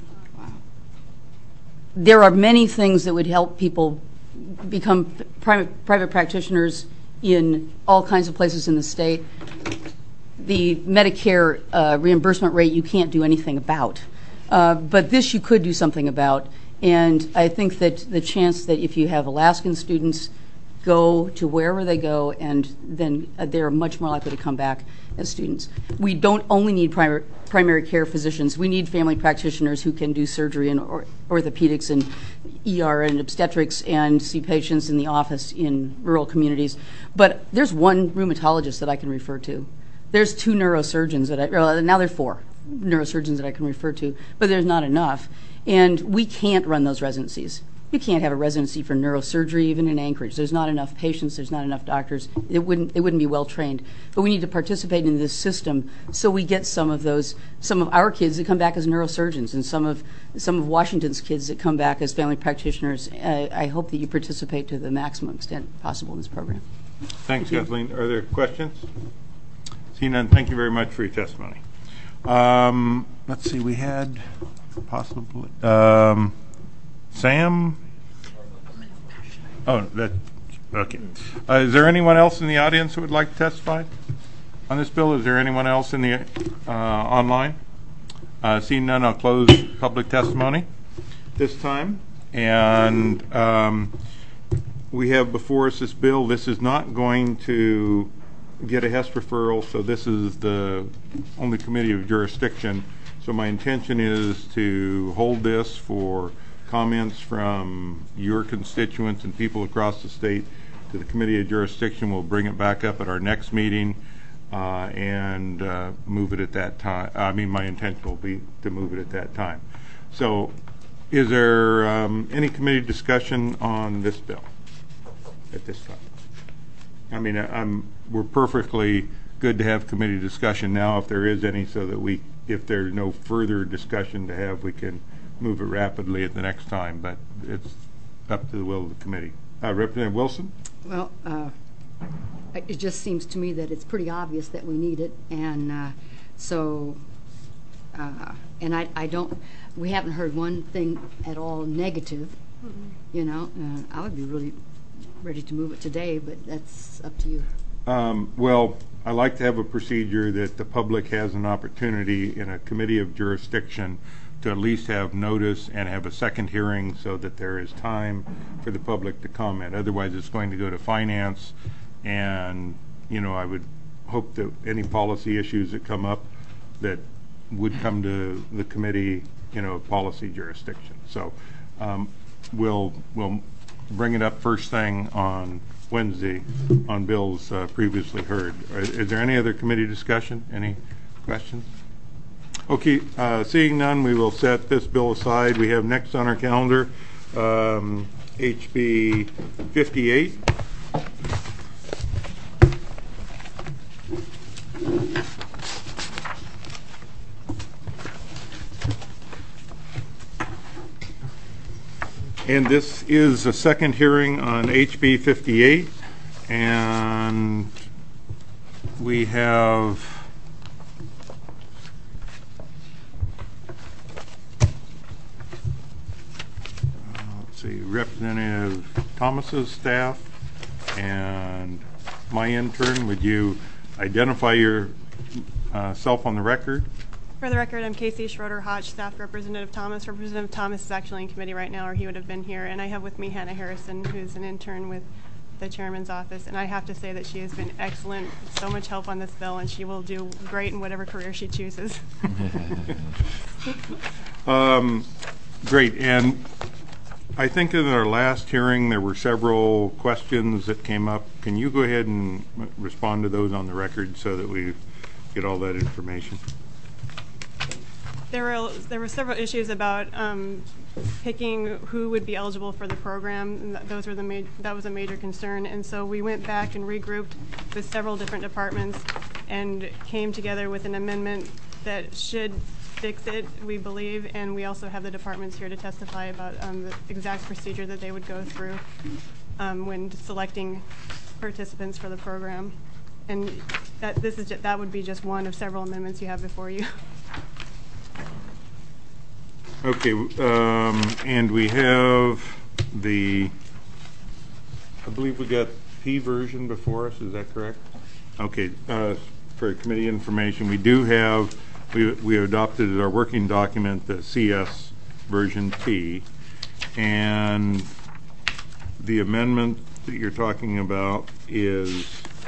There are many things that would help people become private, private practitioners in all kinds of places in the state. The Medicare uh, reimbursement rate you can't do anything about. Uh, but this you could do something about. And I think that the chance that if you have Alaskan students go to wherever they go, and then uh, they're much more likely to come back as students. We don't only need primary, primary care physicians. We need family practitioners who can do surgery and or, orthopedics and E R and obstetrics and see patients in the office in rural communities. But there's one rheumatologist that I can refer to. There's two neurosurgeons that I, well, now there are four neurosurgeons that I can refer to, but there's not enough. And we can't run those residencies. You can't have a residency for neurosurgery even in Anchorage. There's not enough patients. There's not enough doctors. It wouldn't. They wouldn't be well trained. But we need to participate in this system so we get some of those, some of our kids that come back as neurosurgeons, and some of some of Washington's kids that come back as family practitioners. I, I hope that you participate to the maximum extent possible in this program.
Thanks, Kathleen. Are there questions? Seeing none, thank you very much for your testimony. Um, let's see. We had possibly. Um, Sam? Oh, that, okay. Uh, is there anyone else in the audience who would like to testify on this bill? Is there anyone else in the uh, online? Uh, seeing none, I'll close public testimony this time. And um, we have before us this bill. This is not going to get a Hess referral, so this is the only committee of jurisdiction. So my intention is to hold this for comments from your constituents and people across the state to the Committee of Jurisdiction. We'll bring it back up at our next meeting uh, and uh, move it at that time. I mean, my intention will be to move it at that time. So is there um, any committee discussion on this bill at this time? I mean, I'm, we're perfectly good to have committee discussion now if there is any, so that we, if there's no further discussion to have, we can move it rapidly at the next time, but it's up to the will of the committee. Uh, Representative Wilson?
Well, uh, it just seems to me that it's pretty obvious that we need it, and uh, so, uh, and I, I don't, we haven't heard one thing at all negative, mm-hmm. you know. Uh, I would be really ready to move it today, but that's up to you.
Um, well, I like to have a procedure that the public has an opportunity in a committee of jurisdiction to at least have notice and have a second hearing so that there is time for the public to comment. Otherwise, it's going to go to finance, and, you know, I would hope that any policy issues that come up that would come to the committee, you know, policy jurisdiction. So um, we'll we'll bring it up first thing on Wednesday on bills uh, previously heard. Is there any other committee discussion? Any questions? Okay, uh, seeing none, we will set this bill aside. We have next on our calendar um, H B fifty-eight. And this is a second hearing on H B fifty-eight, and we have uh, let's see, Representative Thomas's staff and my intern. Would you identify yourself uh, on the record?
For the record, I'm Casey Schroeder-Hodge, Staff Representative Thomas. Representative Thomas is actually in committee right now, or he would have been here. And I have with me Hannah Harrison, who's an intern with the chairman's office. And I have to say that she has been excellent, so much help on this bill, and she will do great in whatever career she chooses.
um, great. And I think in our last hearing, there were several questions that came up. Can you go ahead and respond to those on the record so that we get all that information?
There were there were several issues about um, picking who would be eligible for the program. And those were the ma- that was a major concern, and so we went back and regrouped with several different departments and came together with an amendment that should fix it, we believe. And we also have the departments here to testify about um, the exact procedure that they would go through um, when selecting participants for the program. And that this is just, that would be just one of several amendments you have before you.
Okay, um, and we have the, I believe we got P version before us, is that correct? Okay, uh, for committee information, we do have, we, we adopted as our working document the C S version P, and the amendment that you're talking about is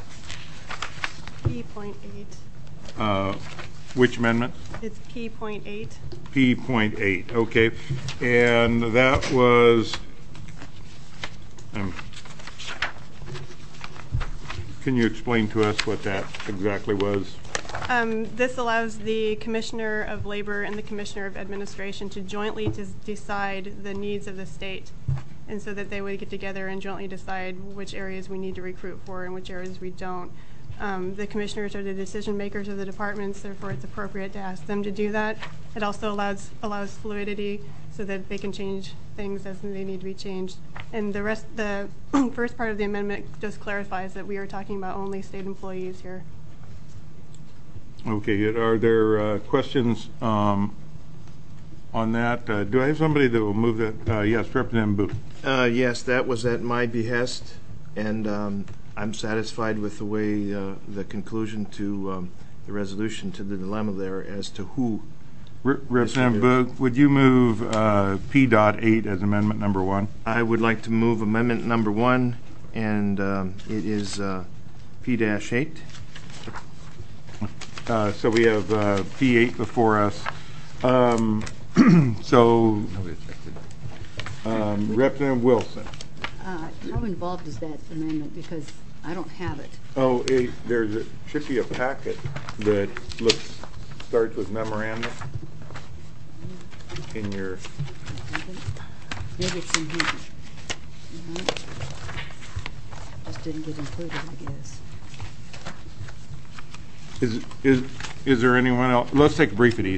P point eight.
Uh, which amendment?
It's P point eight.
P point eight, okay. And that was, um, can you explain to us what that exactly was?
Um, this allows the Commissioner of Labor and the Commissioner of Administration to jointly to decide the needs of the state, and so that they would get together and jointly decide which areas we need to recruit for and which areas we don't. Um, the commissioners are the decision makers of the departments, therefore it's appropriate to ask them to do that. It also allows allows fluidity so that they can change things as they need to be changed. And the rest, the first part of the amendment just clarifies that we are talking about only state employees here.
Okay, are there uh, questions um, on that? Uh, do I have somebody that will move that? Uh, yes, Representative Booth.
Uh, yes, that was at my behest, and um, I'm satisfied with the way uh, the conclusion to um, the resolution to the dilemma there as to who.
Re Representative Boog, would you move uh, P dot eight as amendment number one?
I would like to move amendment number one, and um, it is uh, P dash eight.
Uh, so we have uh, P eight before us. Um, so, um, Representative Wilson.
Uh, how involved is that amendment? Because I don't have it.
Oh, it, there's a, should be a packet that looks starts with memorandum in your.
Maybe it's in here. Uh-huh. Just didn't get included, I guess.
Is is is there anyone else? Let's take a brief at ease.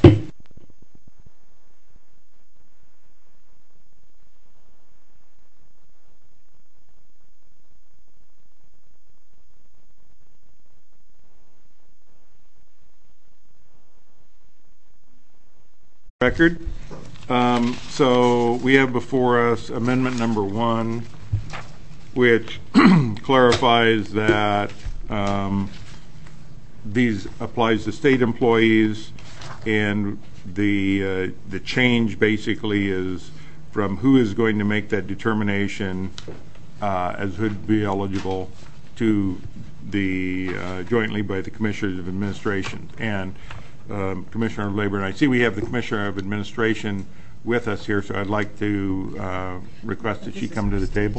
Record. Um, so we have before us amendment number one, which clarifies that um, these applies to state employees and the uh, the change basically is from who is going to make that determination uh, as who would be eligible to the uh, jointly by the Commissioners of Administration and um, Commissioner of Labor. And I see we have the Commissioner of Administration with us here, so I'd like to uh, request that she come to the table.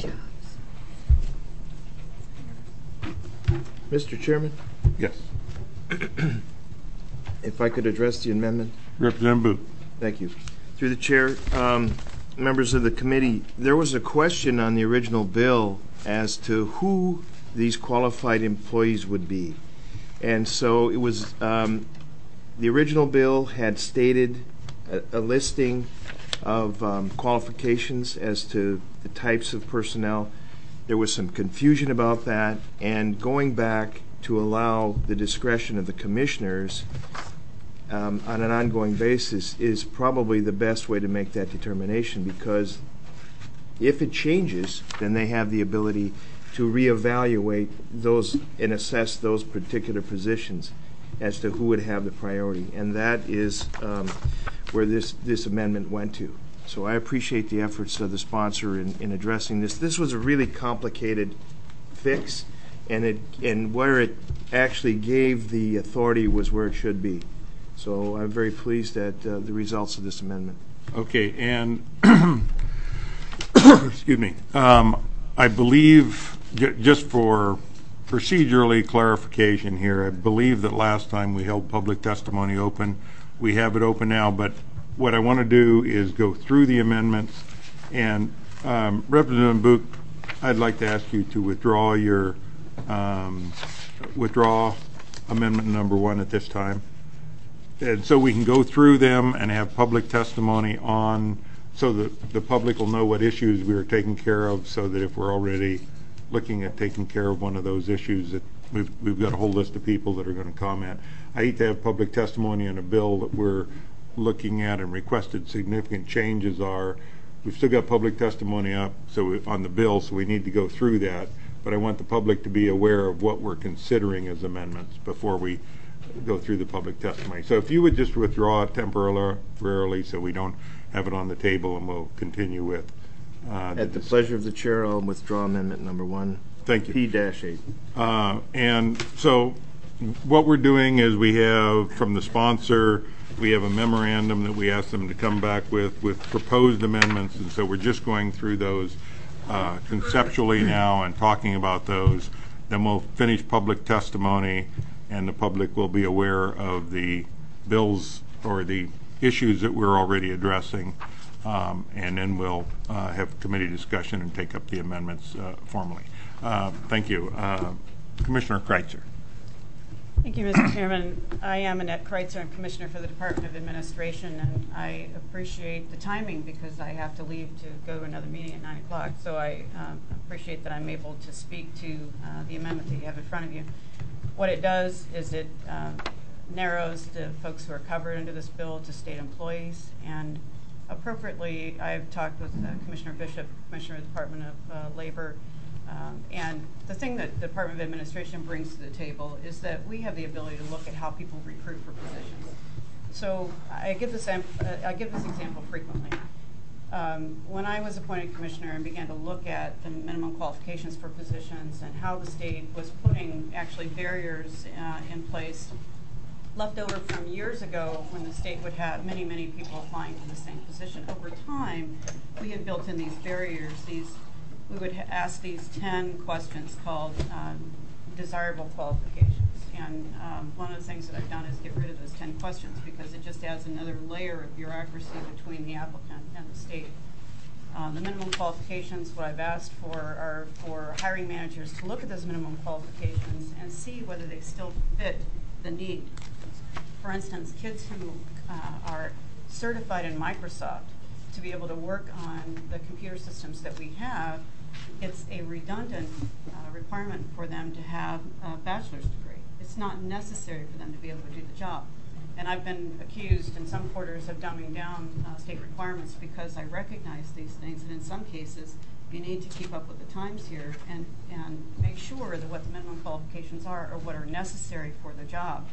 Mister Chairman?
Yes.
If I could address the amendment.
Representative Booth.
Thank you. Through the chair, um, members of the committee, there was a question on the original bill as to who these qualified employees would be. And so it was, um, the original bill had stated a, a listing of um, qualifications as to the types of personnel. There was some confusion about that, and going back to allow the discretion of the commissioners um, on an ongoing basis is probably the best way to make that determination, because if it changes, then they have the ability to reevaluate those and assess those particular positions as to who would have the priority, and that is um, where this, this amendment went to. So I appreciate the efforts of the sponsor in, in addressing this. This was a really complicated fix, and it and where it actually gave the authority was where it should be. So I'm very pleased at uh, the results of this amendment.
Okay, and excuse me, um, I believe, j just for procedurally clarification here, I believe that last time we held public testimony open. We have it open now, but what I want to do is go through the amendments, and um, Representative Book, I'd like to ask you to withdraw your um, withdraw amendment number one at this time, and so we can go through them and have public testimony on, so that the public will know what issues we are taking care of, so that if we're already looking at taking care of one of those issues, that we've, we've got a whole list of people that are going to comment. I hate to have public testimony on a bill that we're looking at and requested significant changes are. We've still got public testimony up so we, on the bill, so we need to go through that, but I want the public to be aware of what we're considering as amendments before we go through the public testimony. So if you would just withdraw it temporarily so we don't have it on the table, and we'll continue with uh,
at the pleasure of the chair, I'll withdraw amendment number one.
Thank you.
P dash eight.
Uh, and so what we're doing is we have from the sponsor, we have a memorandum that we ask them to come back with with proposed amendments, and so we're just going through those uh, conceptually now and talking about those. Then we'll finish public testimony, and the public will be aware of the bills or the issues that we're already addressing, um, and then we'll uh, have committee discussion and take up the amendments uh, formally. Uh, thank you. Uh, Commissioner Kreitzer.
Thank you, Mister Chairman. I am Annette Kreitzer. I'm Commissioner for the Department of Administration, and I appreciate the timing because I have to leave to go to another meeting at nine o'clock. So I um, appreciate that I'm able to speak to uh, the amendment that you have in front of you. What it does is it uh, narrows the folks who are covered under this bill to state employees, and appropriately, I've talked with uh, Commissioner Bishop, Commissioner of the Department of uh, Labor. Um, and the thing that the Department of Administration brings to the table is that we have the ability to look at how people recruit for positions. So I give this, uh, I give this example frequently. Um, when I was appointed commissioner and began to look at the minimum qualifications for positions and how the state was putting actually barriers uh, in place left over from years ago when the state would have many, many people applying to the same position. Over time, we had built in these barriers, these we would ask these ten questions called um, desirable qualifications. And um, one of the things that I've done is get rid of those ten questions because it just adds another layer of bureaucracy between the applicant and the state. Uh, the minimum qualifications, what I've asked for are for hiring managers to look at those minimum qualifications and see whether they still fit the need. For instance, kids who uh, are certified in Microsoft to be able to work on the computer systems that we have, it's a redundant uh, requirement for them to have a bachelor's degree. It's not necessary for them to be able to do the job. And I've been accused in some quarters of dumbing down uh, state requirements because I recognize these things, and in some cases you need to keep up with the times here and, and make sure that what the minimum qualifications are are what are necessary for the job.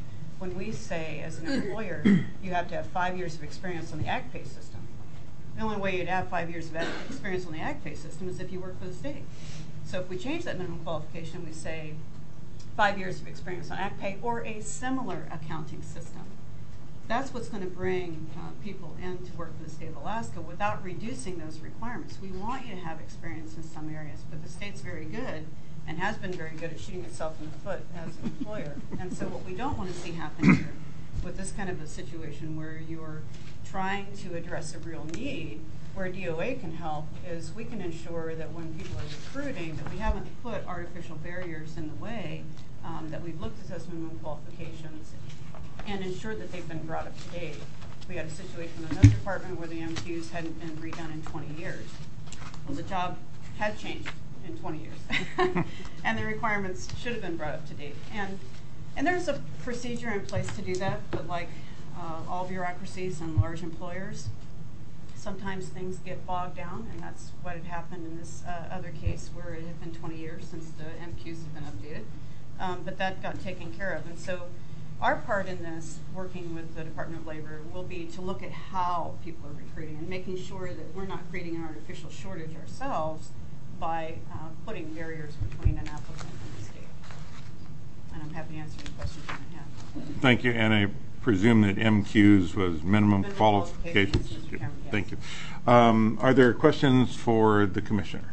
when we say as an employer, you have to have five years of experience on the ag pay system. The only way you'd have five years of experience on the ag pay system is if you work for the state. So if we change that minimum qualification, we say five years of experience on ag pay or a similar accounting system. That's what's going to bring uh, people in to work for the state of Alaska without reducing those requirements. We want you to have experience in some areas, but the state's very good and has been very good at shooting itself in the foot as an employer. And so what we don't want to see happen here with this kind of a situation where you're trying to address a real need, where D O A can help, is we can ensure that when people are recruiting, that we haven't put artificial barriers in the way, um, that we've looked at those minimum qualifications and ensured that they've been brought up to date. We had a situation in another department where the M Qs hadn't been redone in twenty years. Well, the job had changed in twenty years, and the requirements should have been brought up to date. And and there's a procedure in place to do that, but like uh, all bureaucracies and large employers, sometimes things get bogged down, and that's what had happened in this uh, other case where it had been twenty years since the M Qs have been updated. Um, but that got taken care of. And so our part in this, working with the Department of Labor, will be to look at how people are recruiting and making sure that we're not creating an artificial shortage ourselves by uh, putting barriers between an applicant and the state. And I'm happy to answer any questions you might have.
Thank you, and I presume that M Qs was minimum,
Minimum
qualifications.
qualifications, Mister Chairman, yes.
Thank you. Um, are there questions for the commissioner?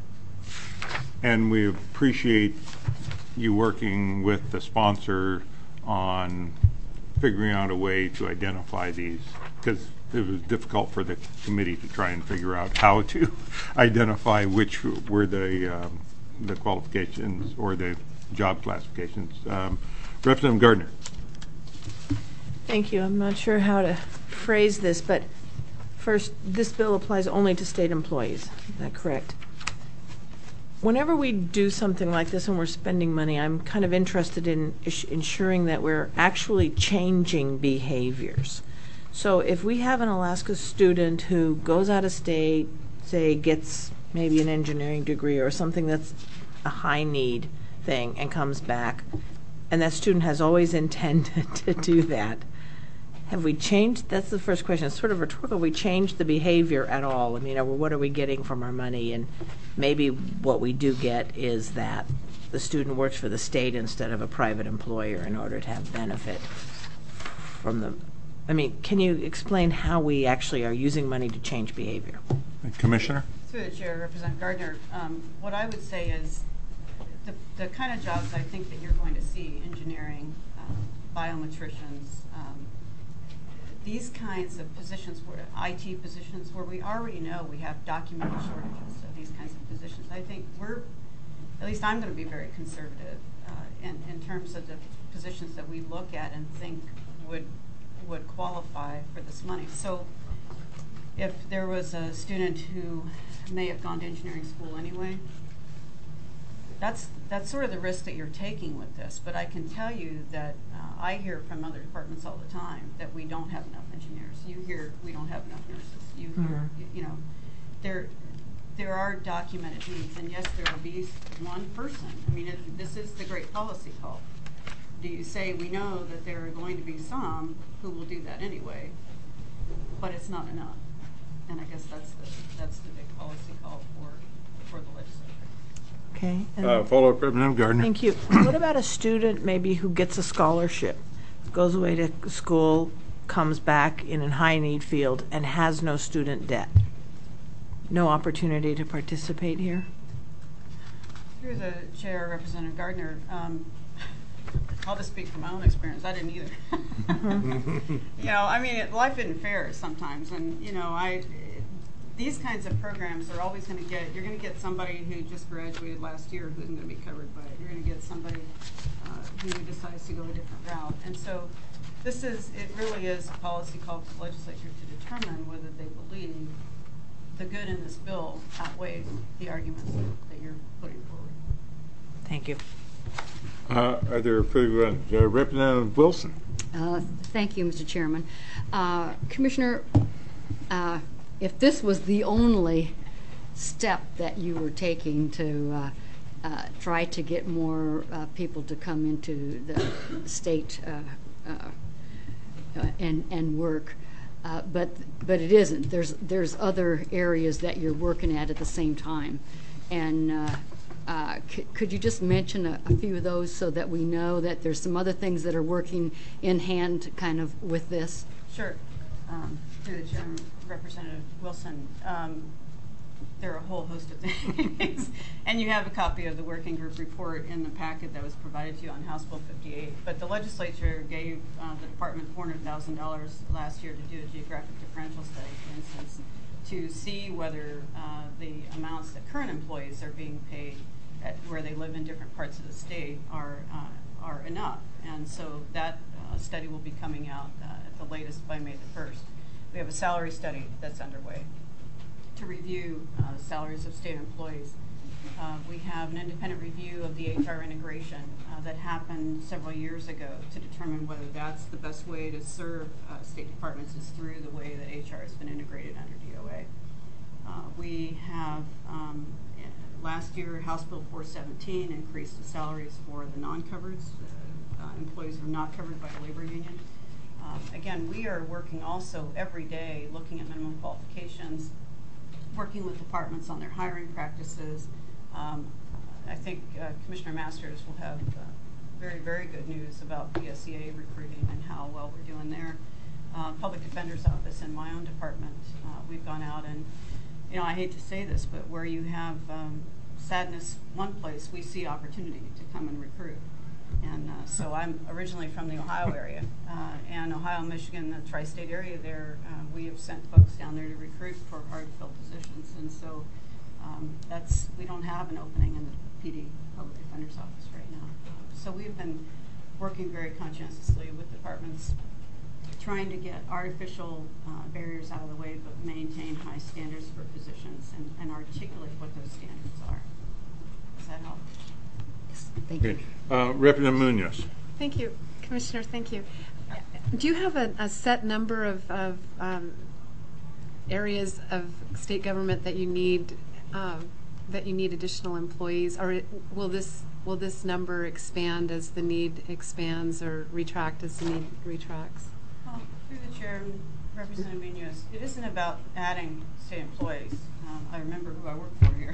And we appreciate you working with the sponsor on figuring out a way to identify these, because it was difficult for the committee to try and figure out how to identify which were the um, the qualifications or the job classifications. Um, Representative Gardner.
Thank you. I'm not sure how to phrase this, but first, this bill applies only to state employees. Is that correct? Whenever we do something like this and we're spending money, I'm kind of interested in ensuring that we're actually changing behaviors. So if we have an Alaska student who goes out of state, say gets maybe an engineering degree or something that's a high need thing and comes back, and that student has always intended to do that, have we changed? That's the first question. It's sort of rhetorical. Have we changed the behavior at all? I mean, what are we getting from our money? And maybe what we do get is that the student works for the state instead of a private employer in order to have benefit from the. I mean, can you explain how we actually are using money to change behavior?
Commissioner?
Through the chair, Representative Gardner, um, what I would say is the, the kind of jobs I think that you're going to see, engineering, um, biometricians, um, these kinds of positions, where I T positions, where we already know we have documented shortages of these kinds of positions, I think we're, at least I'm going to be very conservative uh, in, in terms of the positions that we look at and think would would qualify for this money. So if there was a student who may have gone to engineering school anyway, that's that's sort of the risk that you're taking with this. But I can tell you that uh, I hear from other departments all the time that we don't have enough engineers. You hear we don't have enough nurses. You hear,
Mm-hmm.
you, you know, there there are documented needs, and yes, there will be one person. I mean, it, this is the great policy call. Do you say we know that there are going to be some who will do that anyway, but it's not enough? And I guess that's the that's the big policy call for for the legislature.
Okay. And
Uh, follow up, Representative Gardner.
thank you. What about a student maybe who gets a scholarship, goes away to school, comes back in a high need field, and has no student debt? No opportunity to participate here?
Through the chair, Representative Gardner, um, I'll just speak from my own experience. I didn't either. You know, I mean, it, life isn't fair sometimes, and you know, I these kinds of programs are always going to get. You're going to get somebody who just graduated last year who isn't going to be covered by it. You're going to get somebody uh, who decides to go a different route, and so this is. It really is a policy call for the legislature to determine whether they believe the good in this bill outweighs the arguments that, that you're putting forward.
Thank you.
Uh, are there further ones? Uh, Representative Wilson.
Uh, Thank you, Mister Chairman. Uh, Commissioner, uh, if this was the only step that you were taking to uh, uh, try to get more uh, people to come into the state uh, uh, uh, and and work. Uh, but but it isn't. There's there's other areas that you're working at at the same time, and uh, uh, c- could you just mention a, a few of those so that we know that there's some other things that are working in hand, kind of with this?
Sure. Um, through the chair, Representative Wilson, um, there are a whole host of things, and you have a copy of the working group report in the packet that was provided to you on House Bill fifty-eight. But the legislature gave uh, the department four hundred thousand dollars last year to do a geographic differential study, for instance, to see whether uh, the amounts that current employees are being paid at where they live in different parts of the state are uh, are enough. And so that uh, study will be coming out uh, at the latest by May the first. We have a salary study that's underway to review uh, salaries of state employees. Uh, we have an independent review of the H R integration uh, that happened several years ago to determine whether that's the best way to serve uh, state departments is through the way that H R has been integrated under D O A. Uh, we have, um, last year, House Bill four seventeen increased the salaries for the non-covered uh, uh, employees who are not covered by the labor union. Um, again, we are working also every day looking at minimum qualifications, working with departments on their hiring practices. Um, I think uh, Commissioner Masters will have uh, very, very good news about P S E A recruiting and how well we're doing there. Uh, Public Defender's Office in my own department, uh, we've gone out and, you know, I hate to say this, but where you have um, sadness one place, we see opportunity to come and recruit. And uh, so I'm originally from the Ohio area, uh, and Ohio, Michigan, the tri-state area there, uh, we have sent folks down there to recruit for hard-to-fill positions. And so um, that's, we don't have an opening in the P D, Public Defender's Office right now. So we've been working very conscientiously with departments, trying to get artificial uh, barriers out of the way, but maintain high standards for positions and, and articulate what those standards are. Does that help?
Thank you.
Uh, Representative Munoz.
Thank you, Commissioner. Thank you. Do you have a, a set number of, of um, areas of state government that you need um, that you need additional employees, or it, will this will this number expand as the need expands, or retract as the need retracts?
Well, through the chair, Representative Munoz, it isn't about adding state employees. Um, I remember who I work for here.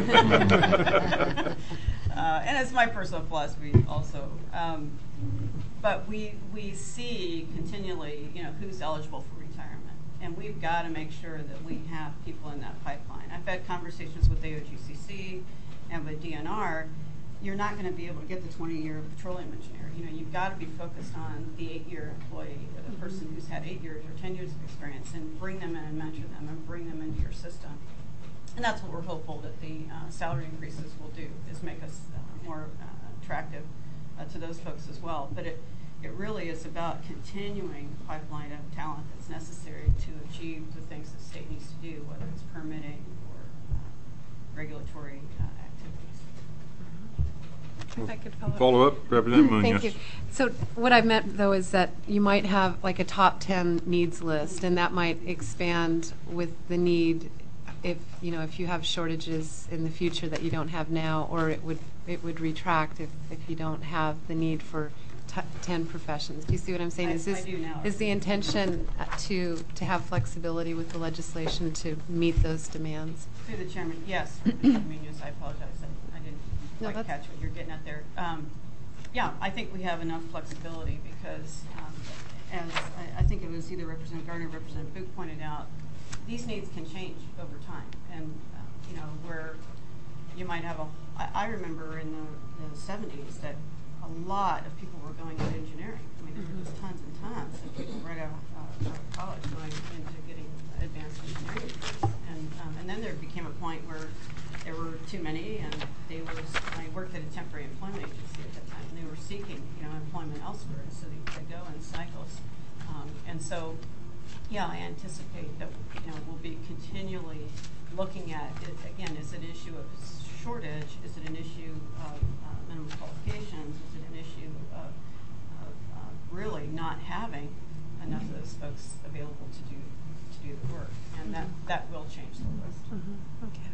uh, and it's my personal philosophy also. Um, but we we see continually, you know, who's eligible for retirement. And we've got to make sure that we have people in that pipeline. I've had conversations with A O G C C and with D N R. You're not going to be able to get the twenty-year petroleum engineer. You know, you've got to be focused on the eight-year employee, or the person who's had eight years or ten years of experience, and bring them in and mentor them and bring them into your system. And that's what we're hopeful that the uh, salary increases will do, is make us uh, more uh, attractive uh, to those folks as well. But it, it really is about continuing the pipeline of talent that's necessary to achieve the things the state needs to do, whether it's permitting or uh, regulatory uh, activities.
If I could follow,
Follow up, Representative Munoz.
Thank you. So what I meant, though, is that you might have like a top ten needs list, and that might expand with the need if, you know, if you have shortages in the future that you don't have now, or it would it would retract if, if you don't have the need for t ten professions. Do you see what I'm saying?
I,
is this
I do now.
is the intention to to have flexibility with the legislation to meet those demands?
Through the chairman, yes. Representative Munoz, I apologize. I, I didn't
No,
quite
that's-
catch what you're getting at there. Um, yeah, I think we have enough flexibility because, um, as I, I think it was either Representative Gardner or Representative Book pointed out, these needs can change over time. And, uh, you know, where you might have a, I, I remember in the, the seventies that a lot of people were going into engineering. I mean, there were just tons and tons of people right out of, uh, out of college going into getting advanced engineering degrees. And, um, and then there became a point where there were too many, and they was, I worked at a temporary employment agency at that time, and they were seeking, you know, employment elsewhere, so they, they go in cycles. Um, and so, yeah, I anticipate that, you know, we'll be continually looking at it. Again, is it an issue of shortage? Is it an issue of uh, minimum qualifications? Is it an issue of, of uh, really not having enough of those folks available to do to do the work? And that that will change the list.
Mm-hmm. Okay.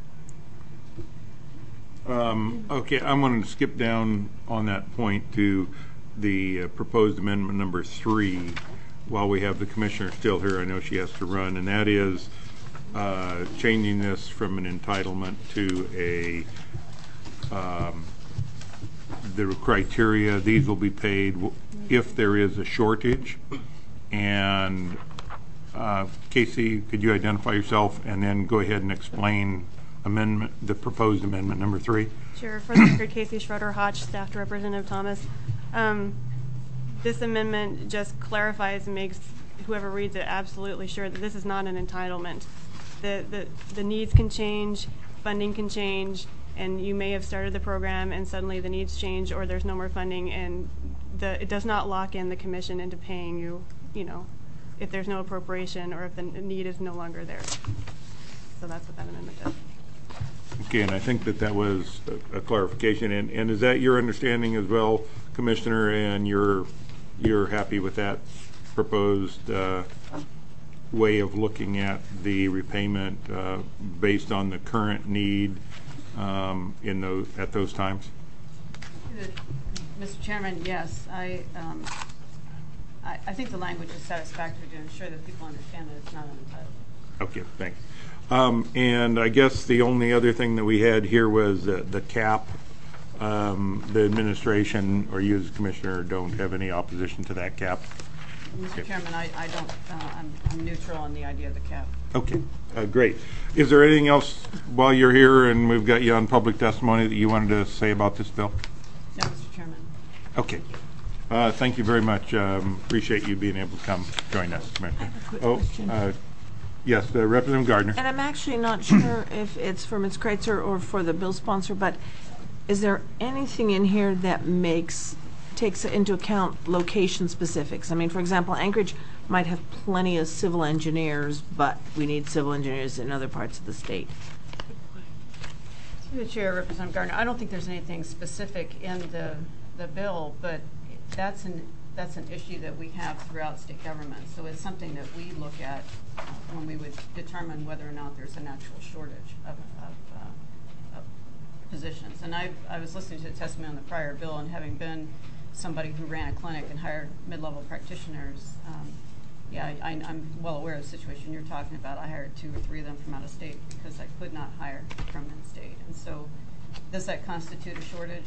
Um, okay, I'm going to skip down on that point to the uh, proposed amendment number three. while we have the commissioner still here. I know she has to run, and that is uh, changing this from an entitlement to a um, the criteria. These will be paid if there is a shortage. And uh, Casey, could you identify yourself and then go ahead and explain amendment, the proposed amendment number three?
Sure. For the record, Casey Schroeder-Hodge, staff to Representative Thomas. Um, this amendment just clarifies and makes whoever reads it absolutely sure that this is not an entitlement. The, the, the needs can change, funding can change, and you may have started the program and suddenly the needs change or there's no more funding, and the, it does not lock in the commission into paying you, you know, if there's no appropriation or if the need is no longer there. So that's what that amendment does.
Okay, and I think that that was a, a clarification. And, and is that your understanding as well, Commissioner? And you're you're happy with that proposed uh, way of looking at the repayment uh, based on the current need um, in those at those times?
Mister Chairman, yes, I, um, I I think the language is satisfactory to ensure that people understand that it's not an entitlement.
Okay, thanks. Um, and I guess the only other thing that we had here was uh, the cap. Um, the administration or you as commissioner don't have any opposition to that cap?
Mister
Okay.
Chairman, I, I don't, uh, I'm, I'm neutral on the idea of the cap.
Okay, uh, great. Is there anything else while you're here and we've got you on public testimony that you wanted to say about this bill?
No, Mister Chairman.
Okay. Uh, thank you very much. Um, appreciate you being able to come join us, Commissioner.
I have a quick
oh,
question.
Uh, yes, uh, Representative Gardner.
And I'm actually not sure if it's for Miz Kreitzer or for the bill sponsor, but is there anything in here that makes takes into account location specifics? I mean, for example, Anchorage might have plenty of civil engineers, but we need civil engineers in other parts of the state.
Through the chair, Representative Gardner, I don't think there's anything specific in the the bill, but that's an that's an issue that we have throughout state government. So it's something that we look at uh, when we would determine whether or not there's an actual shortage of, of, uh, of positions. And I I was listening to the testimony on the prior bill, and having been somebody who ran a clinic and hired mid-level practitioners, um, yeah, I, I'm well aware of the situation you're talking about. I hired two or three of them from out of state because I could not hire from in-state. And so does that constitute a shortage?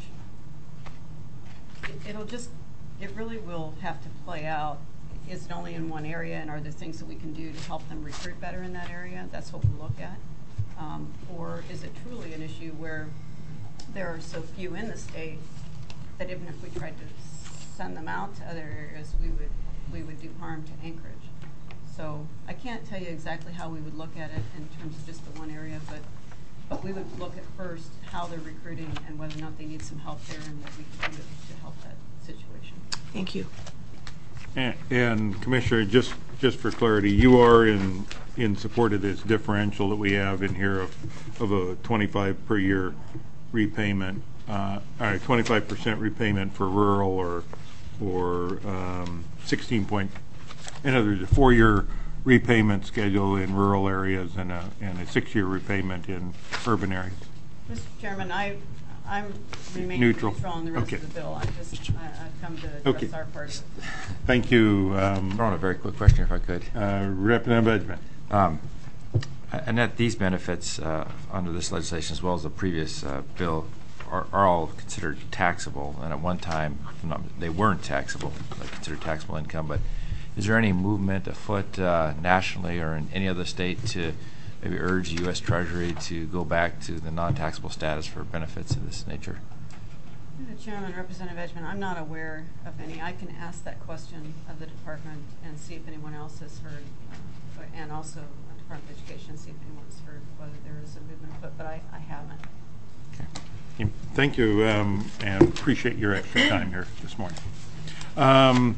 It, it'll just, it really will have to play out. Is it only in one area, and are there things that we can do to help them recruit better in that area? That's what we look at. Um, or is it truly an issue where there are so few in the state that even if we tried to send them out to other areas, we would we would do harm to Anchorage. So I can't tell you exactly how we would look at it in terms of just the one area, but but we would look at first how they're recruiting and whether or not they need some help there and what we can do to help that situation.
Thank you.
And, and Commissioner, just just for clarity, you are in in support of this differential that we have in here of of a twenty-five per year repayment. Uh, all right, twenty-five percent repayment for rural, or or um, sixteen point. In other words, a four-year repayment schedule in rural areas and a and a six-year repayment in urban areas.
Mister Chairman, I I'm remaining
neutral.
neutral on the rest
Okay.
of the bill. I just I, I've come to address
Okay.
our part of it.
Thank you. Um,
Throw in a very quick question, if I could.
Uh, Representative Edgman.
Um, and that these benefits uh, under this legislation, as well as the previous uh, bill, are, are all considered taxable. And at one time, not, they weren't taxable, like considered taxable income. But is there any movement afoot uh, nationally or in any other state to maybe urge the U S Treasury to go back to the non-taxable status for benefits of this nature?
Mister Chairman, Representative Edgman, I'm not aware of any. I can ask that question of the department and see if anyone else has heard, uh, and also the Department of Education, see if anyone's heard whether there is a movement afoot, but I, I haven't.
Okay. Thank you, um, and appreciate your extra time here this morning. Um,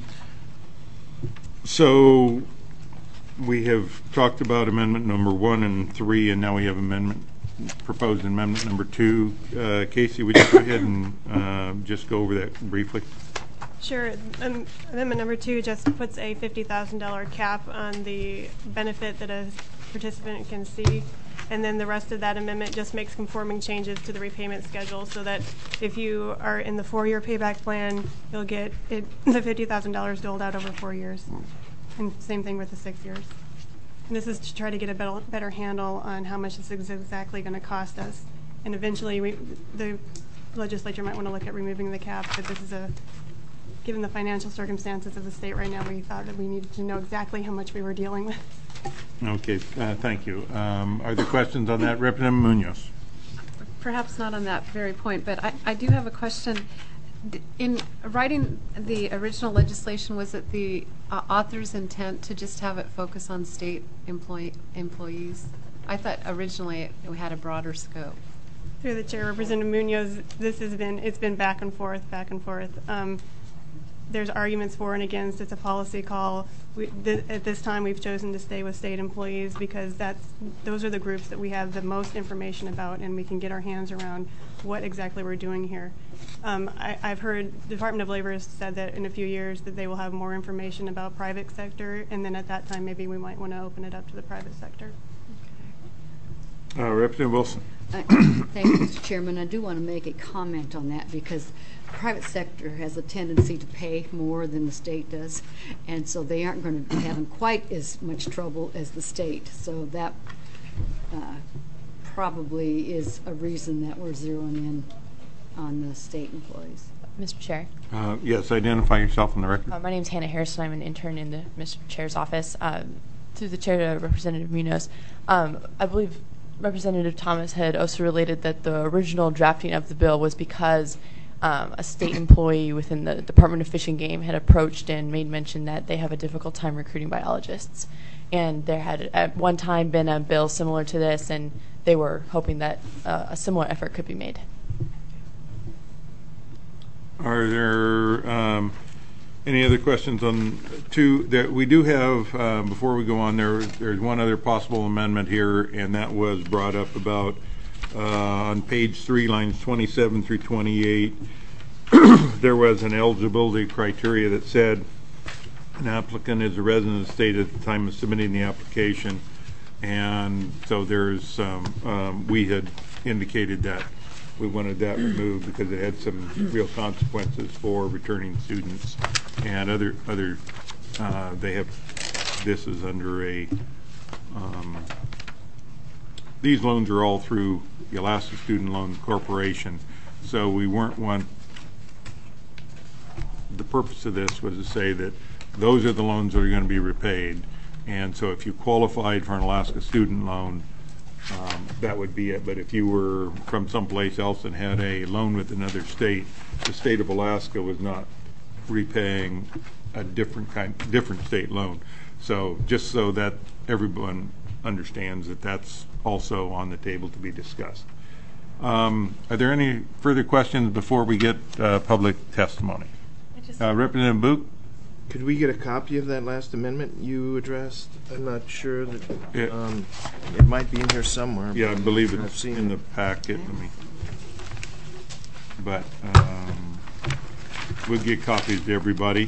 so we have talked about amendment number one and three, and now we have amendment proposed amendment number two. Uh, Casey, would you go ahead and uh, just go over that briefly?
Sure. Um, amendment number two just puts a fifty thousand dollars cap on the benefit that a participant can see. And then the rest of that amendment just makes conforming changes to the repayment schedule so that if you are in the four-year payback plan, you'll get it, the fifty thousand dollars doled out over four years. And same thing with the six years. And this is to try to get a better, better handle on how much this is exactly going to cost us. And eventually, we, the legislature might want to look at removing the cap, but this is a, given the financial circumstances of the state right now, we thought that we needed to know exactly how much we were dealing with.
Okay, uh, thank you. Um, are there questions on that? Representative Munoz.
Perhaps not on that very point, but I, I do have a question. In writing the original legislation, was it the uh, author's intent to just have it focus on state employee, employees? I thought originally it, it had a broader scope.
Through the chair, Representative Munoz, this has been, it's been back and forth, back and forth. Um, there's arguments for and against. It's a policy call. We, th at this time, we've chosen to stay with state employees because that's, those are the groups that we have the most information about, and we can get our hands around what exactly we're doing here. Um, I, I've heard the Department of Labor has said that in a few years that they will have more information about private sector, and then at that time maybe we might want to open it up to the private sector.
Uh, Representative Wilson.
Uh, thank you, Mister Chairman. I do want to make a comment on that because the private sector has a tendency to pay more than the state does, and so they aren't going to be having quite as much trouble as the state. So that uh, probably is a reason that we're zeroing in on the state employees.
Mister Chair.
Uh, yes, identify yourself on the record.
Uh, my name is Hannah Harrison. I'm an intern in the Mister Chair's office. Um, through the chair to Representative Munoz, um, I believe Representative Thomas had also related that the original drafting of the bill was because um, a state employee within the Department of Fish and Game had approached and made mention that they have a difficult time recruiting biologists. And there had at one time been a bill similar to this, and they were hoping that uh, a similar effort could be made.
Are there um, any other questions on two that we do have uh, before we go on? There, there's one other possible amendment here, and that was brought up about uh, on page three, lines twenty-seven through twenty-eight. There was an eligibility criteria that said an applicant is a resident of the state at the time of submitting the application, and so there's um, um, we had indicated that we wanted that removed because it had some real consequences for returning students and other other. Uh, they have this is under a. Um, these loans are all through the Alaska Student Loan Corporation, so we weren't one. The purpose of this was to say that those are the loans that are going to be repaid, and so if you qualified for an Alaska student loan, Um, that would be it. But if you were from someplace else and had a loan with another state, the state of Alaska was not repaying a different kind, different state loan. So just so that everyone understands that that's also on the table to be discussed. Um, are there any further questions before we get uh, public testimony? Uh, Representative Book?
Could we get a copy of that last amendment you addressed? I'm not sure that
it,
um, it might be in here somewhere.
Yeah, I believe it's
seen
in the packet. Let me. But um, we'll get copies to everybody.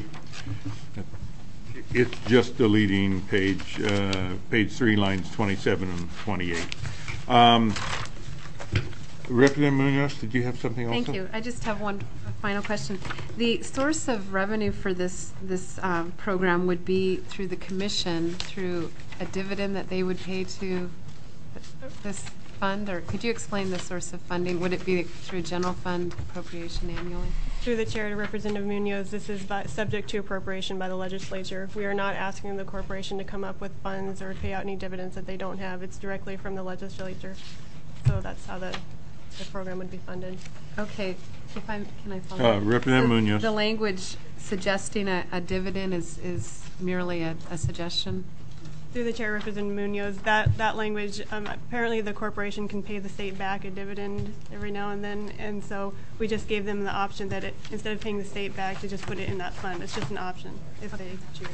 It's just deleting page uh, page three, lines twenty-seven and twenty-eight. Um, Representative Munoz, did you have something else?
Thank you. I just have one final question. The source of revenue for this this um, program would be through the commission, through a dividend that they would pay to this fund, or could you explain the source of funding? Would it be through general fund appropriation annually?
Through the chair to Representative Munoz, this is by, subject to appropriation by the legislature. We are not asking the corporation to come up with funds or pay out any dividends that they don't have. It's directly from the legislature. So that's how the the program would be funded.
Okay, if I can I follow?
Uh, Representative
the,
Munoz.
The language suggesting a, a dividend is is merely a, a suggestion.
Through the chair, Representative Munoz, that that language. Um, apparently, the corporation can pay the state back a dividend every now and then, and so we just gave them the option that it, instead of paying the state back, to just put it in that fund. It's just an option if they choose.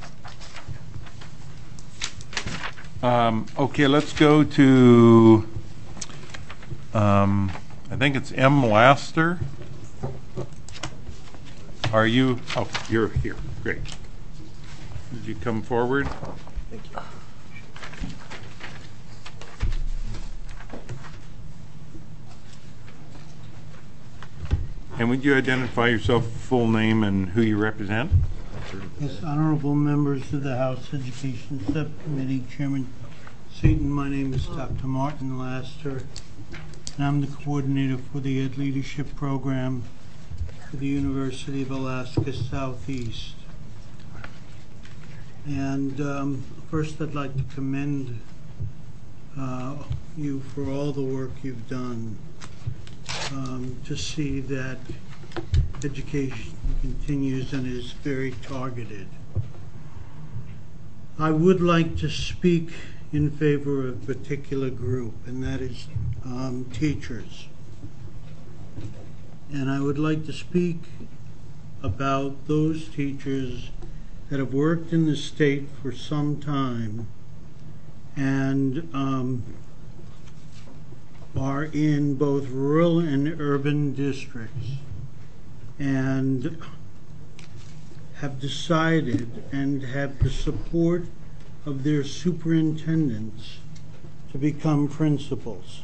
Um, okay, let's go to. Um, I think it's M. Laster. Are you? Oh, you're here. Great. Did you come forward?
Thank you.
And would you identify yourself, full name, and who you represent?
Yes, honorable members of the House Education Subcommittee, Chairman Seaton, my name is Doctor Martin Laster, and I'm the coordinator for the Ed Leadership Program for the University of Alaska Southeast. And um, first I'd like to commend uh, you for all the work you've done um, to see that education continues and is very targeted. I would like to speak in favor of a particular group, and that is um, teachers. And I would like to speak about those teachers that have worked in the state for some time and um, are in both rural and urban districts and have decided and have the support of their superintendents to become principals.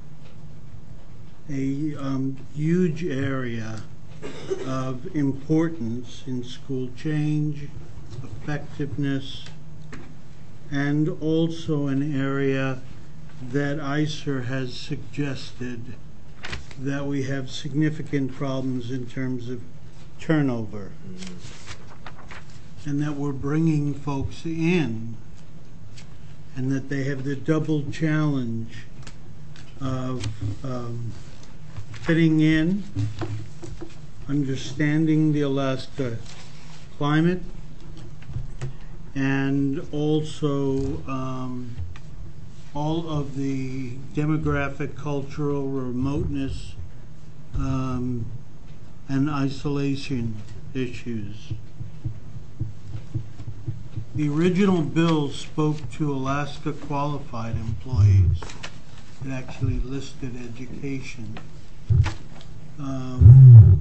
A um, huge area of importance in school change, effectiveness, and also an area that I C E R has suggested that we have significant problems in terms of turnover, and that we're bringing folks in, and that they have the double challenge of um, fitting in, understanding the Alaska climate, and also um, all of the demographic, cultural remoteness, um, and isolation issues. The original bill spoke to Alaska qualified employees. It actually listed education. Um,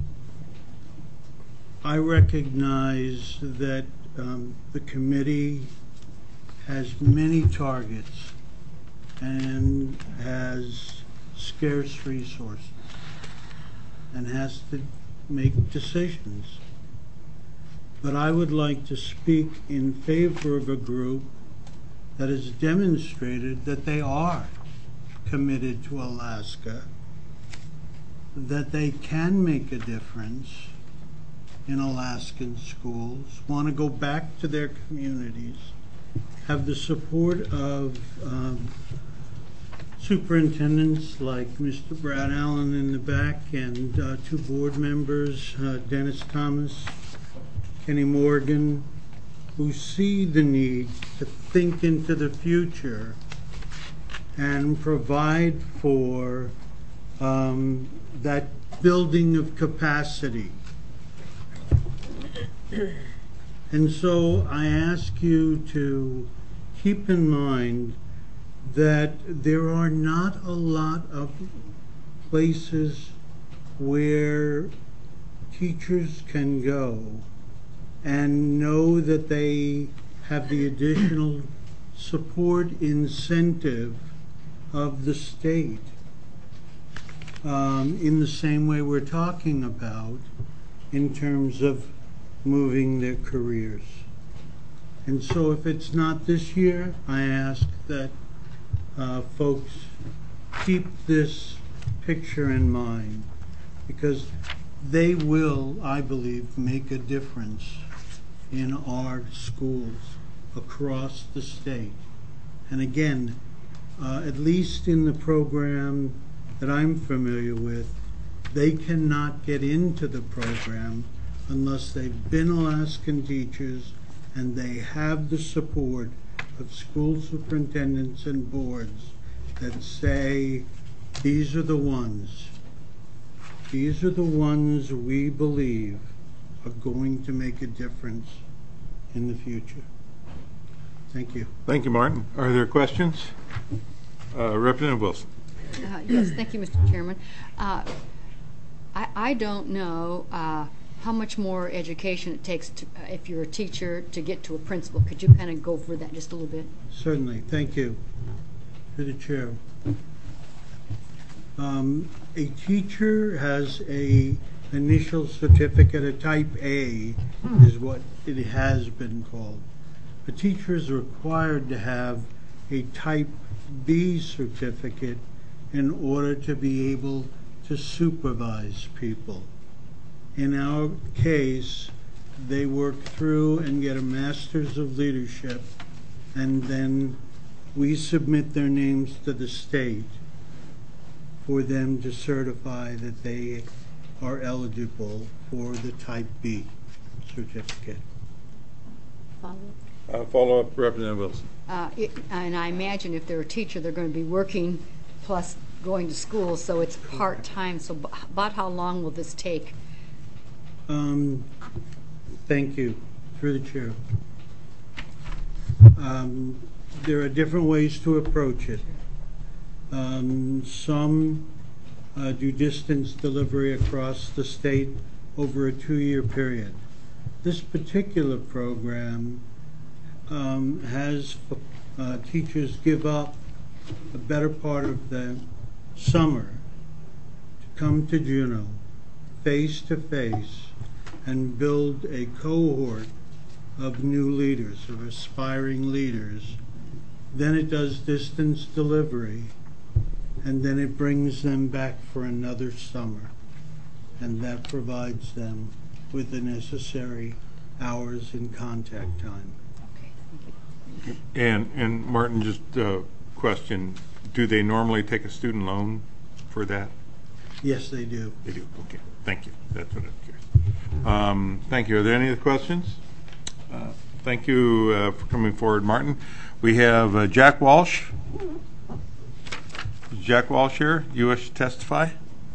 I recognize that um, the committee has many targets and has scarce resources and has to make decisions. But I would like to speak in favor of a group that has demonstrated that they are committed to Alaska, that they can make a difference in Alaskan schools, want to go back to their communities, have the support of um, superintendents like Mister Brad Allen in the back and uh, two board members, uh, Dennis Thomas, Kenny Morgan, who see the need to think into the future and provide for um, that building of capacity. And so I ask you to keep in mind that there are not a lot of places where teachers can go and know that they have the additional support incentive of the state um, in the same way we're talking about in terms of moving their careers. And so if it's not this year, I ask that uh, folks keep this picture in mind, because they will, I believe, make a difference in our schools across the state. And again, uh, at least in the program that I'm familiar with, they cannot get into the program unless they've been Alaskan teachers and they have the support of school superintendents and boards that say, these are the ones, these are the ones we believe are going to make a difference in the future. Thank you.
Thank you, Martin. Are there questions? Uh, Representative Wilson.
Uh, yes, thank you, Mister Chairman. Uh, I, I don't know uh, how much more education it takes to, uh, if you're a teacher to get to a principal. Could you kind of go over that just a little bit?
Certainly. Thank you. To the chair. Um, a teacher has a initial certificate, a type A is what it has been called. A teacher is required to have a type B certificate in order to be able to supervise people. In our case, they work through and get a Master's of Leadership, and then we submit their names to the state for them to certify that they are eligible for the type B certificate.
Uh, follow up, Representative Wilson.
Uh, it, and I imagine if they're a teacher, they're going to be working plus going to school, so it's part-time. So b- about how long will this take?
Um, thank you. Through the chair. Um, there are different ways to approach it. Um, some uh, do distance delivery across the state over a two-year period. This particular program um, has uh, teachers give up a better part of the summer to come to Juneau face to face and build a cohort of new leaders, of aspiring leaders. Then it does distance delivery, and then it brings them back for another summer, and that provides them with the necessary hours in contact time.
And, and Martin, just a question, do they normally take a student loan for that?
Yes, they do.
They do, okay, thank you, that's what I'm curious. Um, thank you, are there any other questions? Uh, thank you uh, for coming forward, Martin. We have uh, Jack Walsh. Is Jack Walsh here? You wish to testify?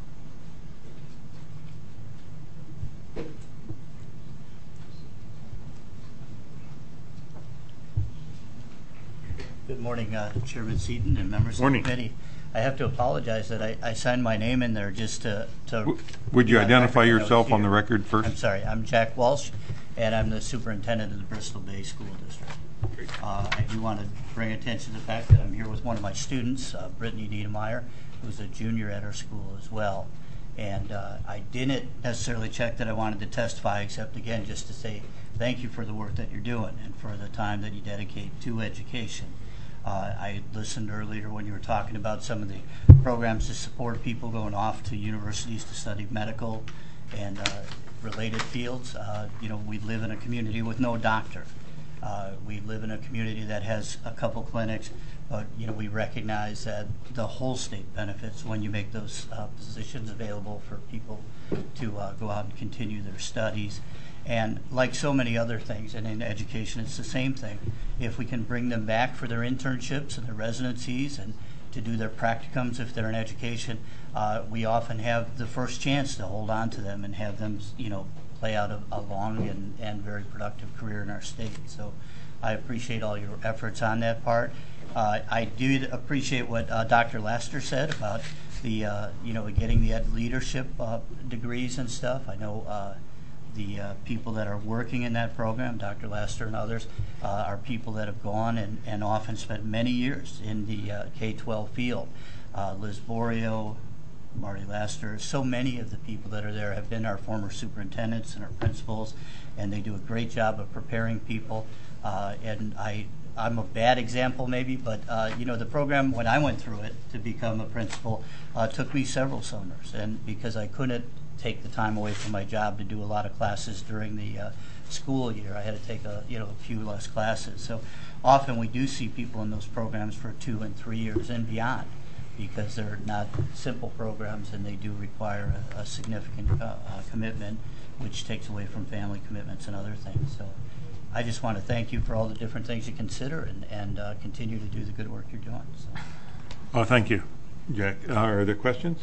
Good morning, uh, Chairman Seaton and members
Morning.
of the committee. I have to apologize that I, I signed my name in there just to... to
Would you
uh,
identify
record that I was
yourself on the
here.
record first?
I'm sorry, I'm Jack Walsh, and I'm the superintendent of the Bristol Bay School District. Uh, I do want to bring attention to the fact that I'm here with one of my students, uh, Brittany Niedermeyer, who's a junior at our school as well. And uh, I didn't necessarily check that I wanted to testify, except again just to say thank you for the work that you're doing and for the time that you dedicate to education. Uh, I listened earlier when you were talking about some of the programs to support people going off to universities to study medical and uh, related fields. Uh, you know, we live in a community with no doctor. Uh, we live in a community that has a couple clinics, but you know, we recognize that the whole state benefits when you make those uh, positions available for people to uh, go out and continue their studies. And like so many other things, and in education it's the same thing, if we can bring them back for their internships and their residencies and to do their practicums if they're in education, uh, we often have the first chance to hold on to them and have them, you know, play out a, a long and, and very productive career in our state. So I appreciate all your efforts on that part. Uh, I do appreciate what uh, Doctor Laster said about the, uh, you know, getting the ed leadership uh, degrees and stuff. I know uh, the uh, people that are working in that program, Doctor Laster and others, uh, are people that have gone and, and often spent many years in the uh, K twelve field. Uh, Liz Borio, Marty Laster, so many of the people that are there have been our former superintendents and our principals, and they do a great job of preparing people. Uh, and I, I'm a bad example maybe, but uh, you know, the program when I went through it to become a principal uh, took me several summers, and because I couldn't take the time away from my job to do a lot of classes during the uh, school year, I had to take a you know a few less classes. So often we do see people in those programs for two and three years and beyond, because they're not simple programs and they do require a, a significant uh, uh, commitment, which takes away from family commitments and other things. So I just want to thank you for all the different things you consider and, and uh, continue to do the good work you're doing. So.
Oh, thank you, Jack. Uh, are there questions?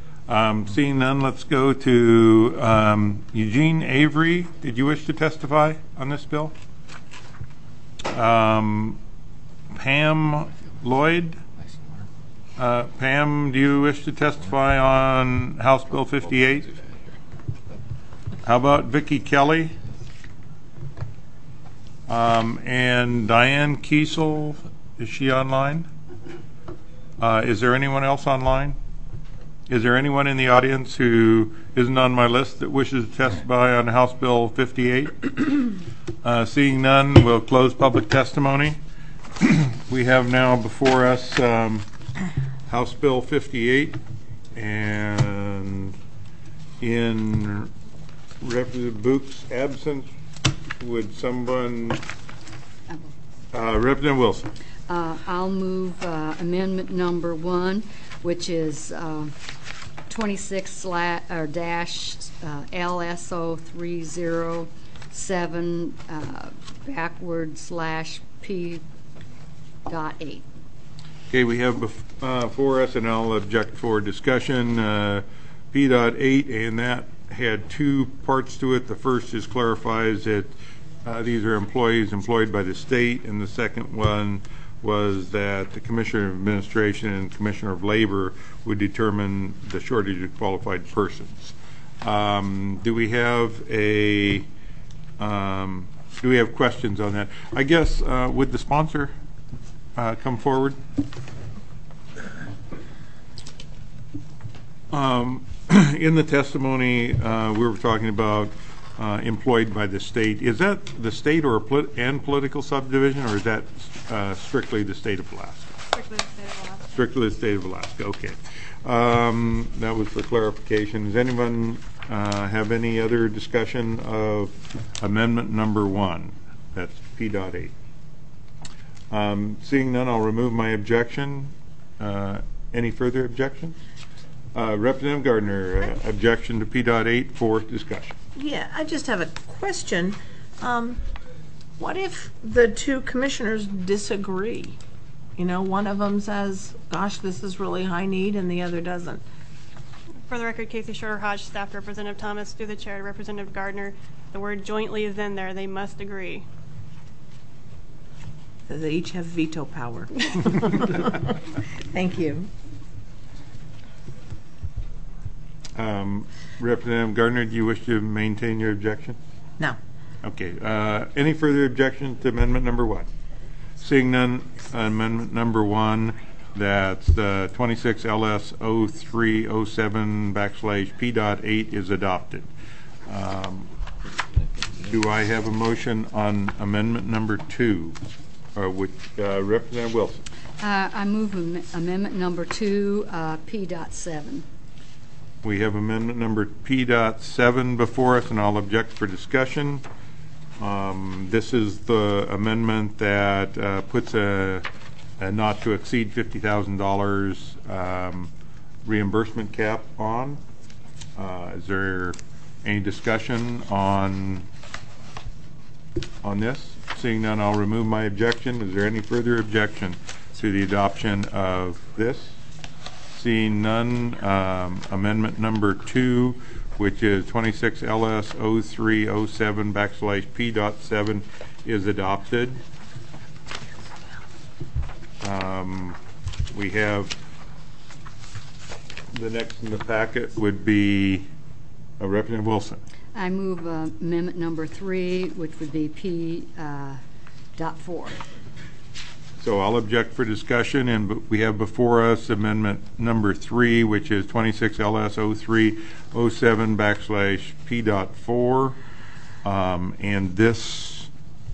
Um, seeing none, let's go to um, Eugene Avery. Did you wish to testify on this bill? Um, Pam Lloyd? Uh, Pam, do you wish to testify on House Bill fifty-eight? How about Vicki Kelly? Um, and Diane Kiesel, is she online? Uh, is there anyone else online? Is there anyone in the audience who isn't on my list that wishes to testify on House Bill fifty-eight? Uh, seeing none, we'll close public testimony. We have now before us um, House Bill fifty-eight, and in Representative Book's absence, would someone, uh, Representative Wilson?
Uh, I'll move uh, amendment number one, which is uh, twenty-six slash or dash uh, L S O three zero seven uh, backward slash P dot eight.
Okay, we have bef uh, before us, and I'll object for discussion, uh, P dot eight, and that had two parts to it. The first is clarifies that uh, these are employees employed by the state, and the second one was that the Commissioner of Administration and Commissioner of Labor would determine the shortage of qualified persons. Um, do we have a um, do we have questions on that? I guess uh, would the sponsor uh, come forward? Um, in the testimony, uh, we were talking about uh, employed by the state. Is that the state or a polit and political subdivision, or is that uh, strictly the state of Alaska?
Strictly the state of Alaska.
Strictly the state of Alaska. Okay. Um, that was for clarification. Does anyone uh, have any other discussion of amendment number one? That's P dot eight. Um, seeing none, I'll remove my objection. Uh, any further objections? Uh, Representative Gardner, uh, objection to P dot eight for discussion.
Yeah, I just have a question. Um, what if the two commissioners disagree? You know, one of them says, gosh, this is really high need, and the other doesn't.
For the record, Casey Schroeder-Hodge, Staff Representative Thomas, through the chair to Representative Gardner. The word jointly is in there. They must agree.
So they each have veto power. Thank you.
Um, Representative Gardner, do you wish to maintain your objection?
No.
Okay. Uh, any further objections to amendment number one? Seeing none, amendment number one, that's the twenty-six L S oh three oh seven backslash P dot eight is adopted. Um, do I have a motion on amendment number two? Or which, uh, Representative Wilson?
Uh, I move am amendment number two, uh, P dot seven.
We have amendment number P dot seven before us, and I'll object for discussion. Um, this is the amendment that uh, puts a, a not to exceed fifty thousand dollars um, reimbursement cap on. Uh, is there any discussion on on this? Seeing none, I'll remove my objection. Is there any further objection to the adoption of this? Seeing none, um, amendment number two, which is twenty-six L S oh three oh seven backslash P dot seven, is adopted. Um, we have the next in the packet would be uh, Representative Wilson.
I move uh, amendment number three, which would be P uh, dot four.
So I'll object for discussion, and we have before us amendment number three, which is twenty-six L S oh three oh seven backslash P dot four. Um, and this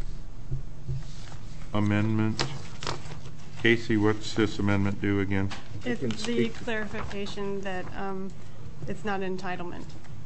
amendment, Casey, what's this amendment do again?
It's the clarification that um, it's not an entitlement.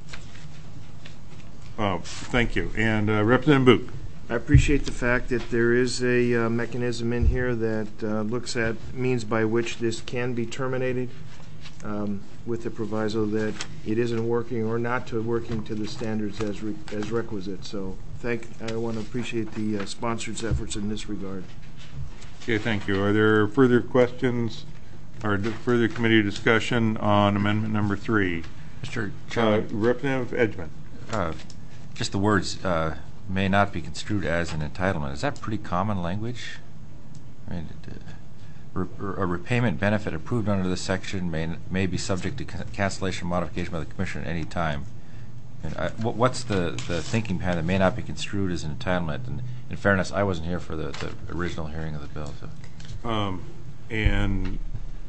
Oh, thank you. And uh, Representative Book.
I appreciate the fact that there is a uh, mechanism in here that uh, looks at means by which this can be terminated, um, with the proviso that it isn't working or not to working to the standards as re as requisite. So, thank. I want to appreciate the uh, sponsor's efforts in this regard.
Okay, thank you. Are there further questions or further committee discussion on amendment number three?
Mister Chairman,
uh, Representative Edgman.
Uh, just the words. Uh, may not be construed as an entitlement. Is that pretty common language? I mean, uh, a repayment benefit approved under this section may may be subject to cancellation or modification by the Commissioner at any time. And I, what's the, the thinking behind that may not be construed as an entitlement? And in fairness, I wasn't here for the, the original hearing of the bill. So.
Um, and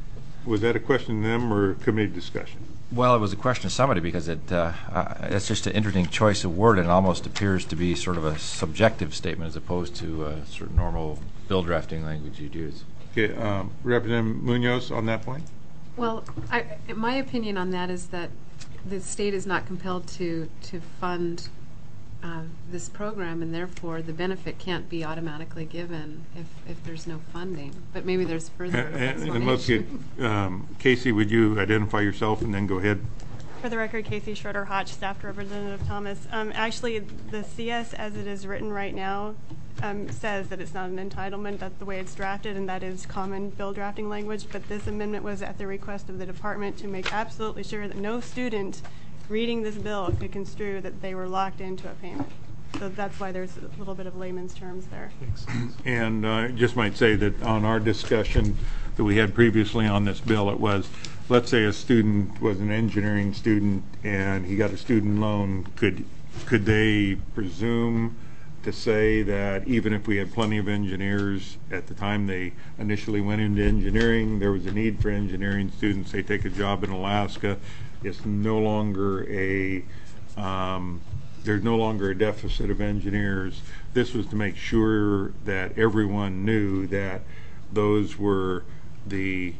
was that a question to them or committee discussion?
Well, it was a question to somebody because it uh, uh, it's just an interesting choice of word and almost appears to be sort of a subjective statement as opposed to uh, sort of normal bill drafting language you'd use.
Okay, um, Representative Munoz on that point?
Well, I, my opinion on that is that the state is not compelled to, to fund uh, this program, and therefore the benefit can't be automatically given if, if there's no funding. But maybe there's further
And,
explanation.
and let's get, um, Casey, would you identify yourself and then go ahead?
For the record, Casey Schroeder-Hodge, Staff to Representative Thomas. Um, actually, the C S as it is written right now um, says that it's not an entitlement. That's the way it's drafted, and that is common bill drafting language. But this amendment was at the request of the department to make absolutely sure that no student reading this bill could construe that they were locked into a payment. So that's why there's a little bit of layman's terms there.
And I uh, just might say that on our discussion that we had previously on this bill, it was, let's say a student was an engineering student and he got a student loan, could could they presume to say that even if we had plenty of engineers at the time they initially went into engineering, there was a need for engineering students, they take a job in Alaska, it's no longer a, um, there's no longer a deficit of engineers. This was to make sure that everyone knew that those were the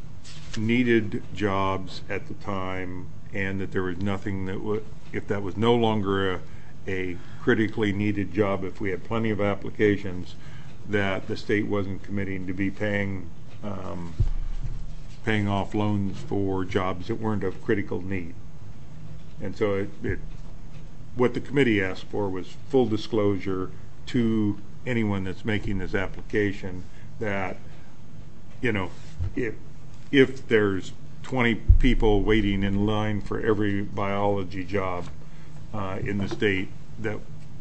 needed jobs at the time, and that there was nothing that would, if that was no longer a, a critically needed job, if we had plenty of applications, that the state wasn't committing to be paying um, paying off loans for jobs that weren't of critical need. And so it, it what the committee asked for was full disclosure to anyone that's making this application that, you know, if if there's twenty people waiting in line for every biology job uh, in the state, that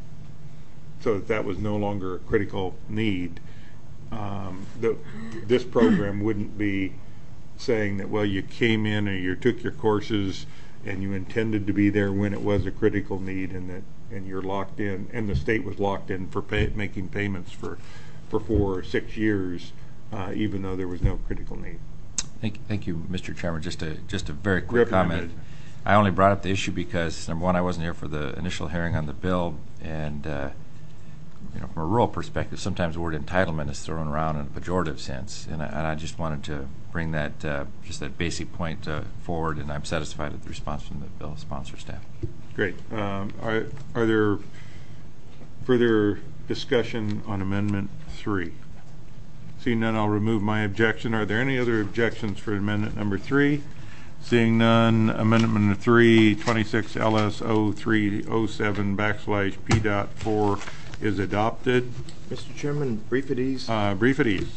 so that, that was no longer a critical need, um, the, this program wouldn't be saying that, well, you came in or you took your courses and you intended to be there when it was a critical need, and that and you're locked in, and the state was locked in for pay, making payments for for four or six years, uh, even though there was no critical need.
Thank, thank you, Mister Chairman. Just a just a very quick comment. I only brought up the issue because, number one, I wasn't here for the initial hearing on the bill, and uh, you know, from a rural perspective, sometimes the word entitlement is thrown around in a pejorative sense, and I, and I just wanted to bring that uh, just that basic point uh, forward, and I'm satisfied with the response from the bill sponsor staff.
Great. Um, are are there further discussion on Amendment Three? Seeing none, I'll remove my objection. Are there any other objections for Amendment Number Three? Seeing none, Amendment Number Three, twenty-six L S O three oh seven backslash P dot four is adopted.
Mister Chairman, brief at ease.
Uh, brief at ease.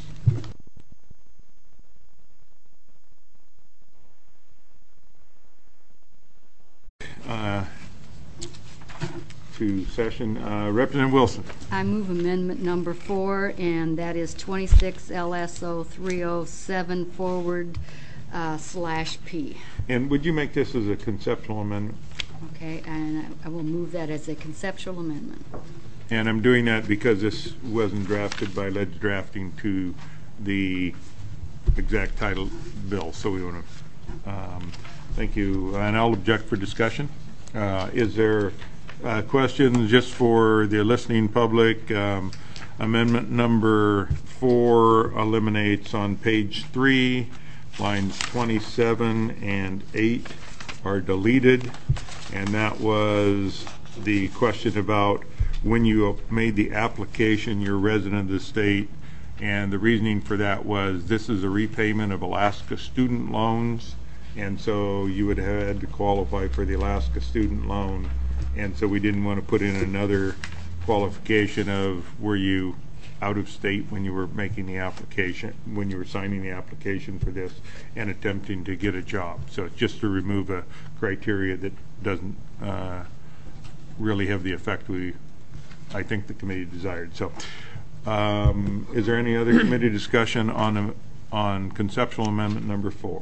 Uh, to session. Uh, Representative Wilson.
I move amendment number four, and that is twenty-six L S O three oh seven forward uh, slash P.
And would you make this as a conceptual amendment?
Okay, and I, I will move that as a conceptual amendment.
And I'm doing that because this wasn't drafted by Ledge Drafting to the exact title bill, so we want to um, thank you. And I'll object for discussion. Uh, is there uh, questions just for the listening public? Um, amendment number four eliminates on page three, lines twenty-seven and eight are deleted, and that was the question about when you made the application, you're a resident of the state, and the reasoning for that was this is a repayment of Alaska student loans, and so you would have had to qualify for the Alaska student loan, and so we didn't want to put in another qualification of were you out of state when you were making the application, when you were signing the application for this and attempting to get a job. So it's just to remove a criteria that doesn't uh, really have the effect we I think the committee desired. So, um, is there any other committee discussion on on conceptual amendment number four?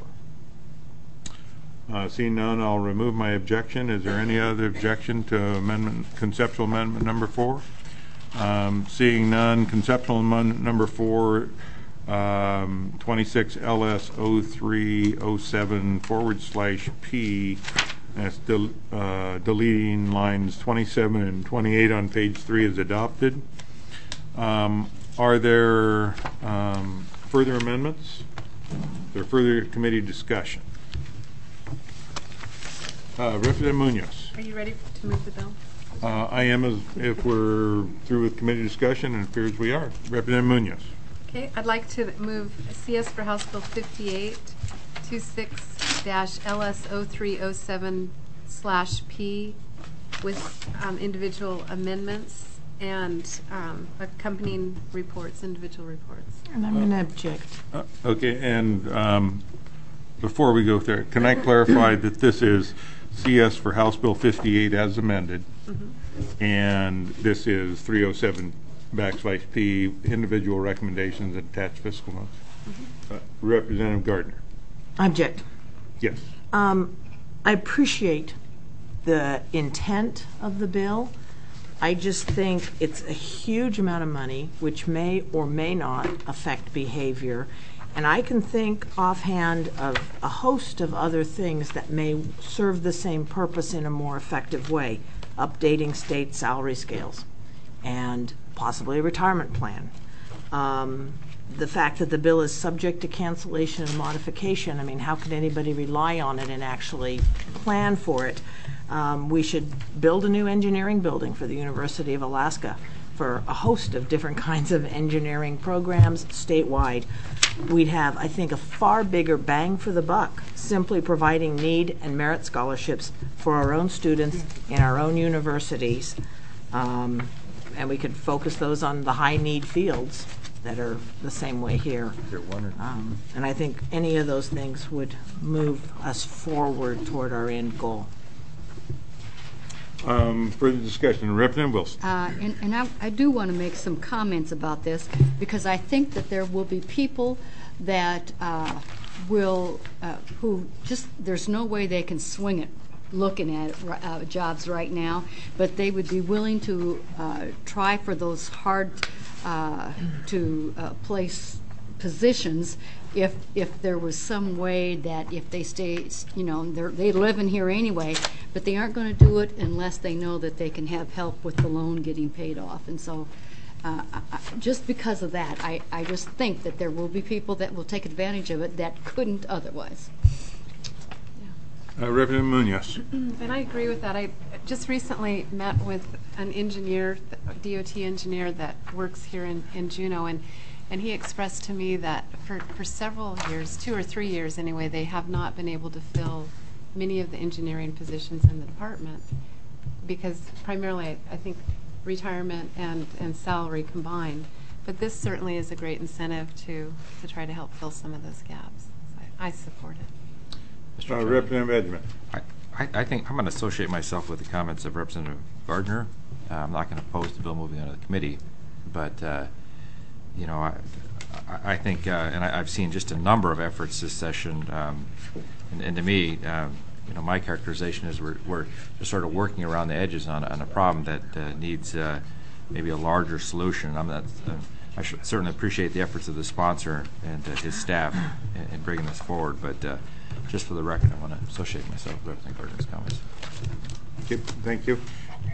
Uh, seeing none, I'll remove my objection. Is there any other objection to amendment conceptual amendment number four? Um, seeing none, conceptual amendment number four um, twenty-six L S oh three oh seven forward slash P. That's del uh, deleting lines twenty-seven and twenty-eight on page three is adopted. Um, are there um, further amendments? Is there further committee discussion? Uh, Representative Munoz.
Are you ready to move the bill?
Uh, I am, as if we're through with committee discussion, and it appears we are. Representative Munoz.
Okay, I'd like to move C S for House Bill fifty-eight twenty-six dash L S oh three oh seven slash P with um, individual amendments and um, accompanying reports, individual reports.
And I'm going to object.
Uh, okay, and um, before we go there, can I clarify that this is C S for House Bill fifty-eight as amended, mm-hmm. and this is three oh seven backslash P, individual recommendations and attached fiscal notes? Mm-hmm. uh, Representative Gardner.
Object.
Yes.
Um, I appreciate the intent of the bill. I just think it's a huge amount of money which may or may not affect behavior. And I can think offhand of a host of other things that may serve the same purpose in a more effective way. Updating state salary scales and possibly a retirement plan. Um, the fact that the bill is subject to cancellation and modification, I mean, how can anybody rely on it and actually plan for it? Um, we should build a new engineering building for the University of Alaska for a host of different kinds of engineering programs statewide. We'd have, I think, a far bigger bang for the buck simply providing need and merit scholarships for our own students in our own universities. Um, and we could focus those on the high need fields that are the same way here. Um, and I think any of those things would move us forward toward our end goal.
Um, further discussion, Representative Wilson.
Uh, and and I, I do want to make some comments about this because I think that there will be people that uh, will, uh, who just, there's no way they can swing it looking at uh, jobs right now, but they would be willing to uh, try for those hard uh, to uh, place positions if if there was some way that if they stay, you know, they're they live in here anyway, but they aren't going to do it unless they know that they can have help with the loan getting paid off. And so uh, I, just because of that, I, I just think that there will be people that will take advantage of it that couldn't otherwise.
Uh, Representative Munoz.
And I agree with that. I just recently met with an engineer, D O T engineer that works here in, in Juneau, and And he expressed to me that for, for several years, two or three years anyway, they have not been able to fill many of the engineering positions in the department because primarily, I think, retirement and, and salary combined. But this certainly is a great incentive to, to try to help fill some of those gaps. I, I support it.
Uh, Representative Edmund.
I, I, I think I'm going to associate myself with the comments of Representative Gardner. Uh, I'm not going to oppose the bill moving on to the committee, but uh, you know, I, I think, uh, and I, I've seen just a number of efforts this session, um, and, and to me, um, you know, my characterization is we're, we're just sort of working around the edges on, on a problem that uh, needs uh, maybe a larger solution. I'm not, uh, I should certainly appreciate the efforts of the sponsor and uh, his staff in, in bringing this forward, but uh, just for the record, I want to associate myself with Representative Gardner's comments.
Okay, thank you.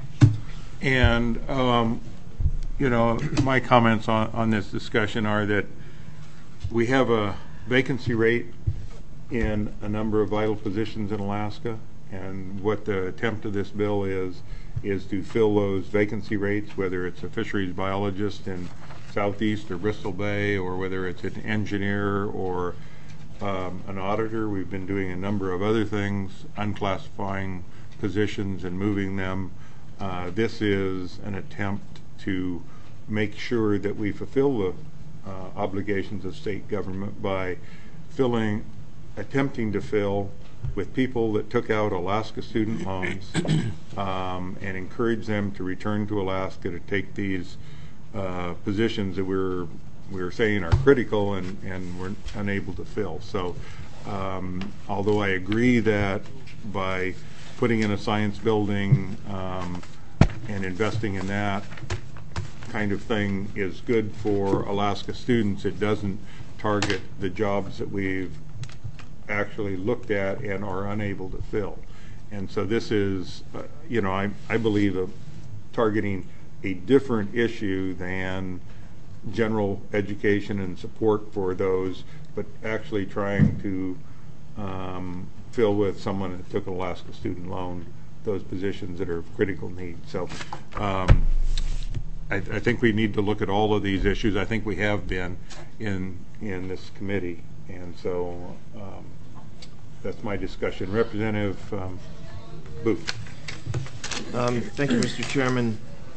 And um, you know, my comments on, on this discussion are that we have a vacancy rate in a number of vital positions in Alaska, and what the attempt of this bill is, is to fill those vacancy rates, whether it's a fisheries biologist in Southeast or Bristol Bay, or whether it's an engineer or um, an auditor. We've been doing a number of other things, unclassifying positions and moving them. Uh, this is an attempt to make sure that we fulfill the uh, obligations of state government by filling, attempting to fill with people that took out Alaska student loans um, and encourage them to return to Alaska to take these uh, positions that we're we're saying are critical and, and we're unable to fill. So um, although I agree that by putting in a science building um, and investing in that, kind of thing is good for Alaska students. It doesn't target the jobs that we've actually looked at and are unable to fill. And so this is, uh, you know, I, I believe of targeting a different issue than general education and support for those, but actually trying to um, fill with someone that took an Alaska student loan those positions that are of critical need. So um, I, I think we need to look at all of these issues. I think we have been in in this committee, and so um, that's my discussion. Representative um, Booth.
Um, thank you, Mister Chairman.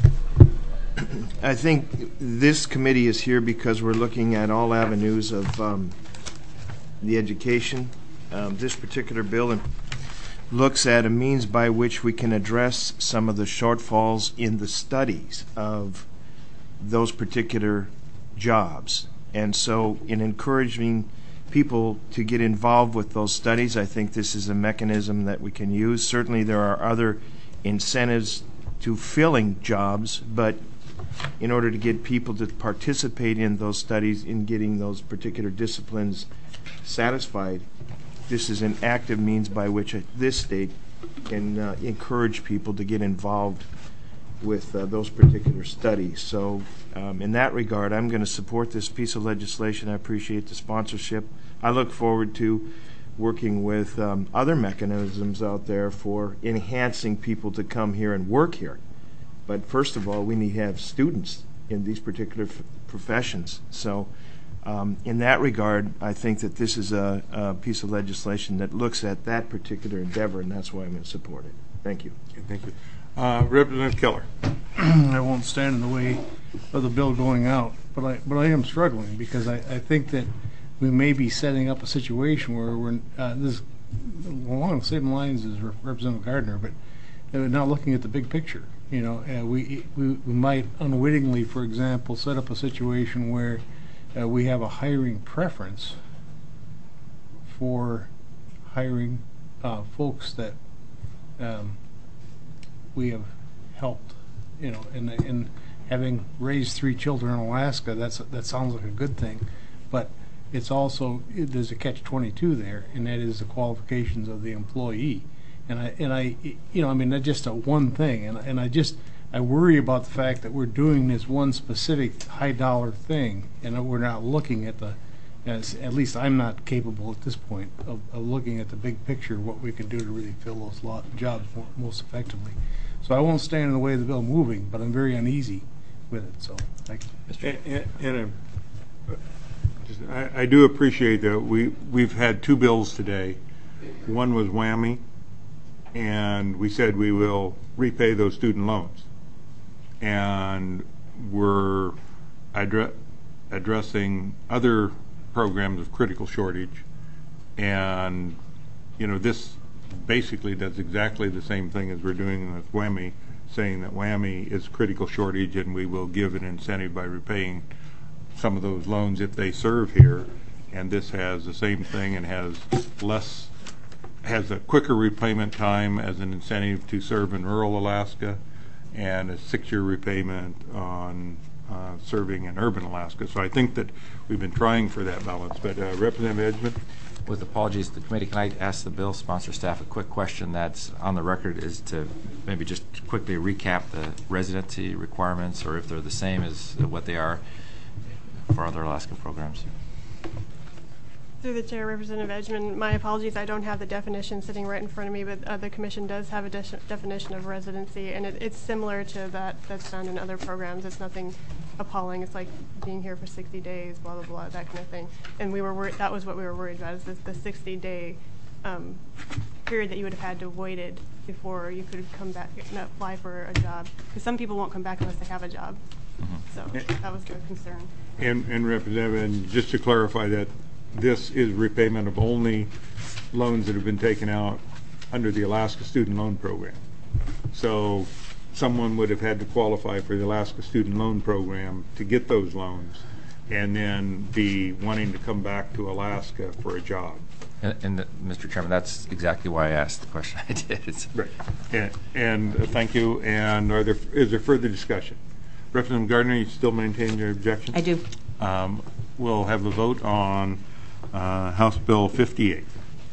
I think this committee is here because we're looking at all avenues of um, the education. Um, this particular bill in looks at a means by which we can address some of the shortfalls in the studies of those particular jobs. And so in encouraging people to get involved with those studies, I think this is a mechanism that we can use. Certainly there are other incentives to filling jobs, but in order to get people to participate in those studies, in getting those particular disciplines satisfied, this is an active means by which this state can uh, encourage people to get involved with uh, those particular studies. So um, in that regard, I'm going to support this piece of legislation. I appreciate the sponsorship. I look forward to working with um, other mechanisms out there for enhancing people to come here and work here. But first of all, we need to have students in these particular f professions. So Um, in that regard, I think that this is a, a piece of legislation that looks at that particular endeavor, and that's why I'm going to support it. Thank you.
Okay, thank you. Uh, Representative Keller.
I won't stand in the way of the bill going out, but I but I am struggling because I, I think that we may be setting up a situation where we're uh, this along the same lines as Representative Gardner, but uh, not looking at the big picture. You know, uh, we, we we might unwittingly, for example, set up a situation where Uh, we have a hiring preference for hiring uh, folks that um, we have helped, you know, and and having raised three children in Alaska, that's that sounds like a good thing, but it's also it, there's a catch twenty-two there, and that is the qualifications of the employee, and I and I you know I mean that's just a one thing, and and I just. I worry about the fact that we're doing this one specific high dollar thing and that we're not looking at the, as, at least I'm not capable at this point of, of looking at the big picture, what we can do to really fill those lot, jobs more, most effectively. So I won't stand in the way of the bill moving, but I'm very uneasy with it. So thank you.
And, and, and uh, just, I, I do appreciate that we, we've had two bills today. One was WWAMI, and we said we will repay those student loans. And we're addre addressing other programs of critical shortage, and you know this basically does exactly the same thing as we're doing with WWAMI, saying that WWAMI is critical shortage and we will give an incentive by repaying some of those loans if they serve here, and this has the same thing and has less has a quicker repayment time as an incentive to serve in rural Alaska, and a six-year repayment on uh, serving in urban Alaska. So I think that we've been trying for that balance. But uh, Representative Edgman?
With apologies to the committee, can I ask the bill sponsor staff a quick question that's on the record, is to maybe just quickly recap the residency requirements, or if they're the same as what they are for other Alaska programs?
Through the chair, Representative Edgman, my apologies, I don't have the definition sitting right in front of me, but uh, the commission does have a de definition of residency, and it, it's similar to that that's found in other programs. It's nothing appalling. It's like being here for sixty days, blah, blah, blah, that kind of thing. And we were worried, that was what we were worried about, is this, the sixty day um, period that you would have had to waited before you could come back and apply for a job. Because some people won't come back unless they have a job. Mm-hmm. So that was the concern.
And, and Representative, and just to clarify that, this is repayment of only loans that have been taken out under the Alaska Student Loan Program. So someone would have had to qualify for the Alaska Student Loan Program to get those loans and then be wanting to come back to Alaska for a job.
And, and the, Mister Chairman, that's exactly why I asked the question I did. It's
right. And, and uh, thank you. And are there, is there further discussion? Representative Gardner, you still maintain your objection?
I do.
Um, We'll have a vote on uh, House Bill fifty-eight.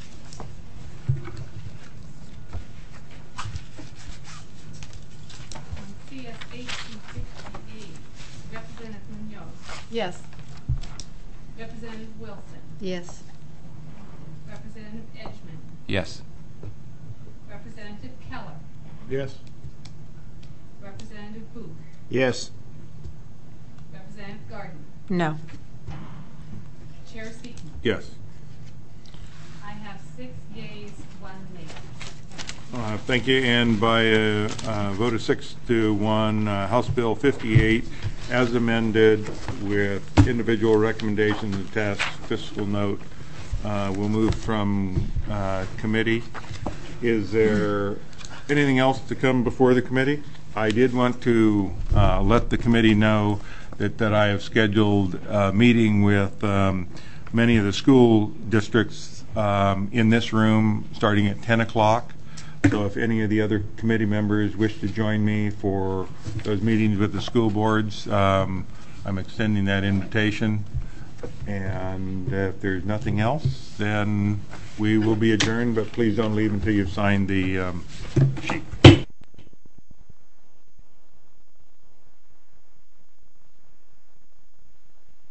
C S eighteen sixty-eight, Representative Munoz.
Yes.
Representative Wilson.
Yes.
Representative Edgman.
Yes.
Representative Keller.
Yes.
Representative Booth.
Yes.
Representative Gardner.
No.
Chair Seaton.
Yes.
I have six yeas, one nay.
Uh, Thank you. And by a uh, vote of six to one, uh, House Bill fifty-eight, as amended with individual recommendations attached fiscal note, uh, will move from uh, committee. Is there anything else to come before the committee? I did want to uh, let the committee know that, that I have scheduled a meeting with um, many of the school districts um, in this room starting at ten o'clock. So if any of the other committee members wish to join me for those meetings with the school boards, um, I'm extending that invitation. And if there's nothing else, then we will be adjourned, but please don't leave until you've signed the um, sheet.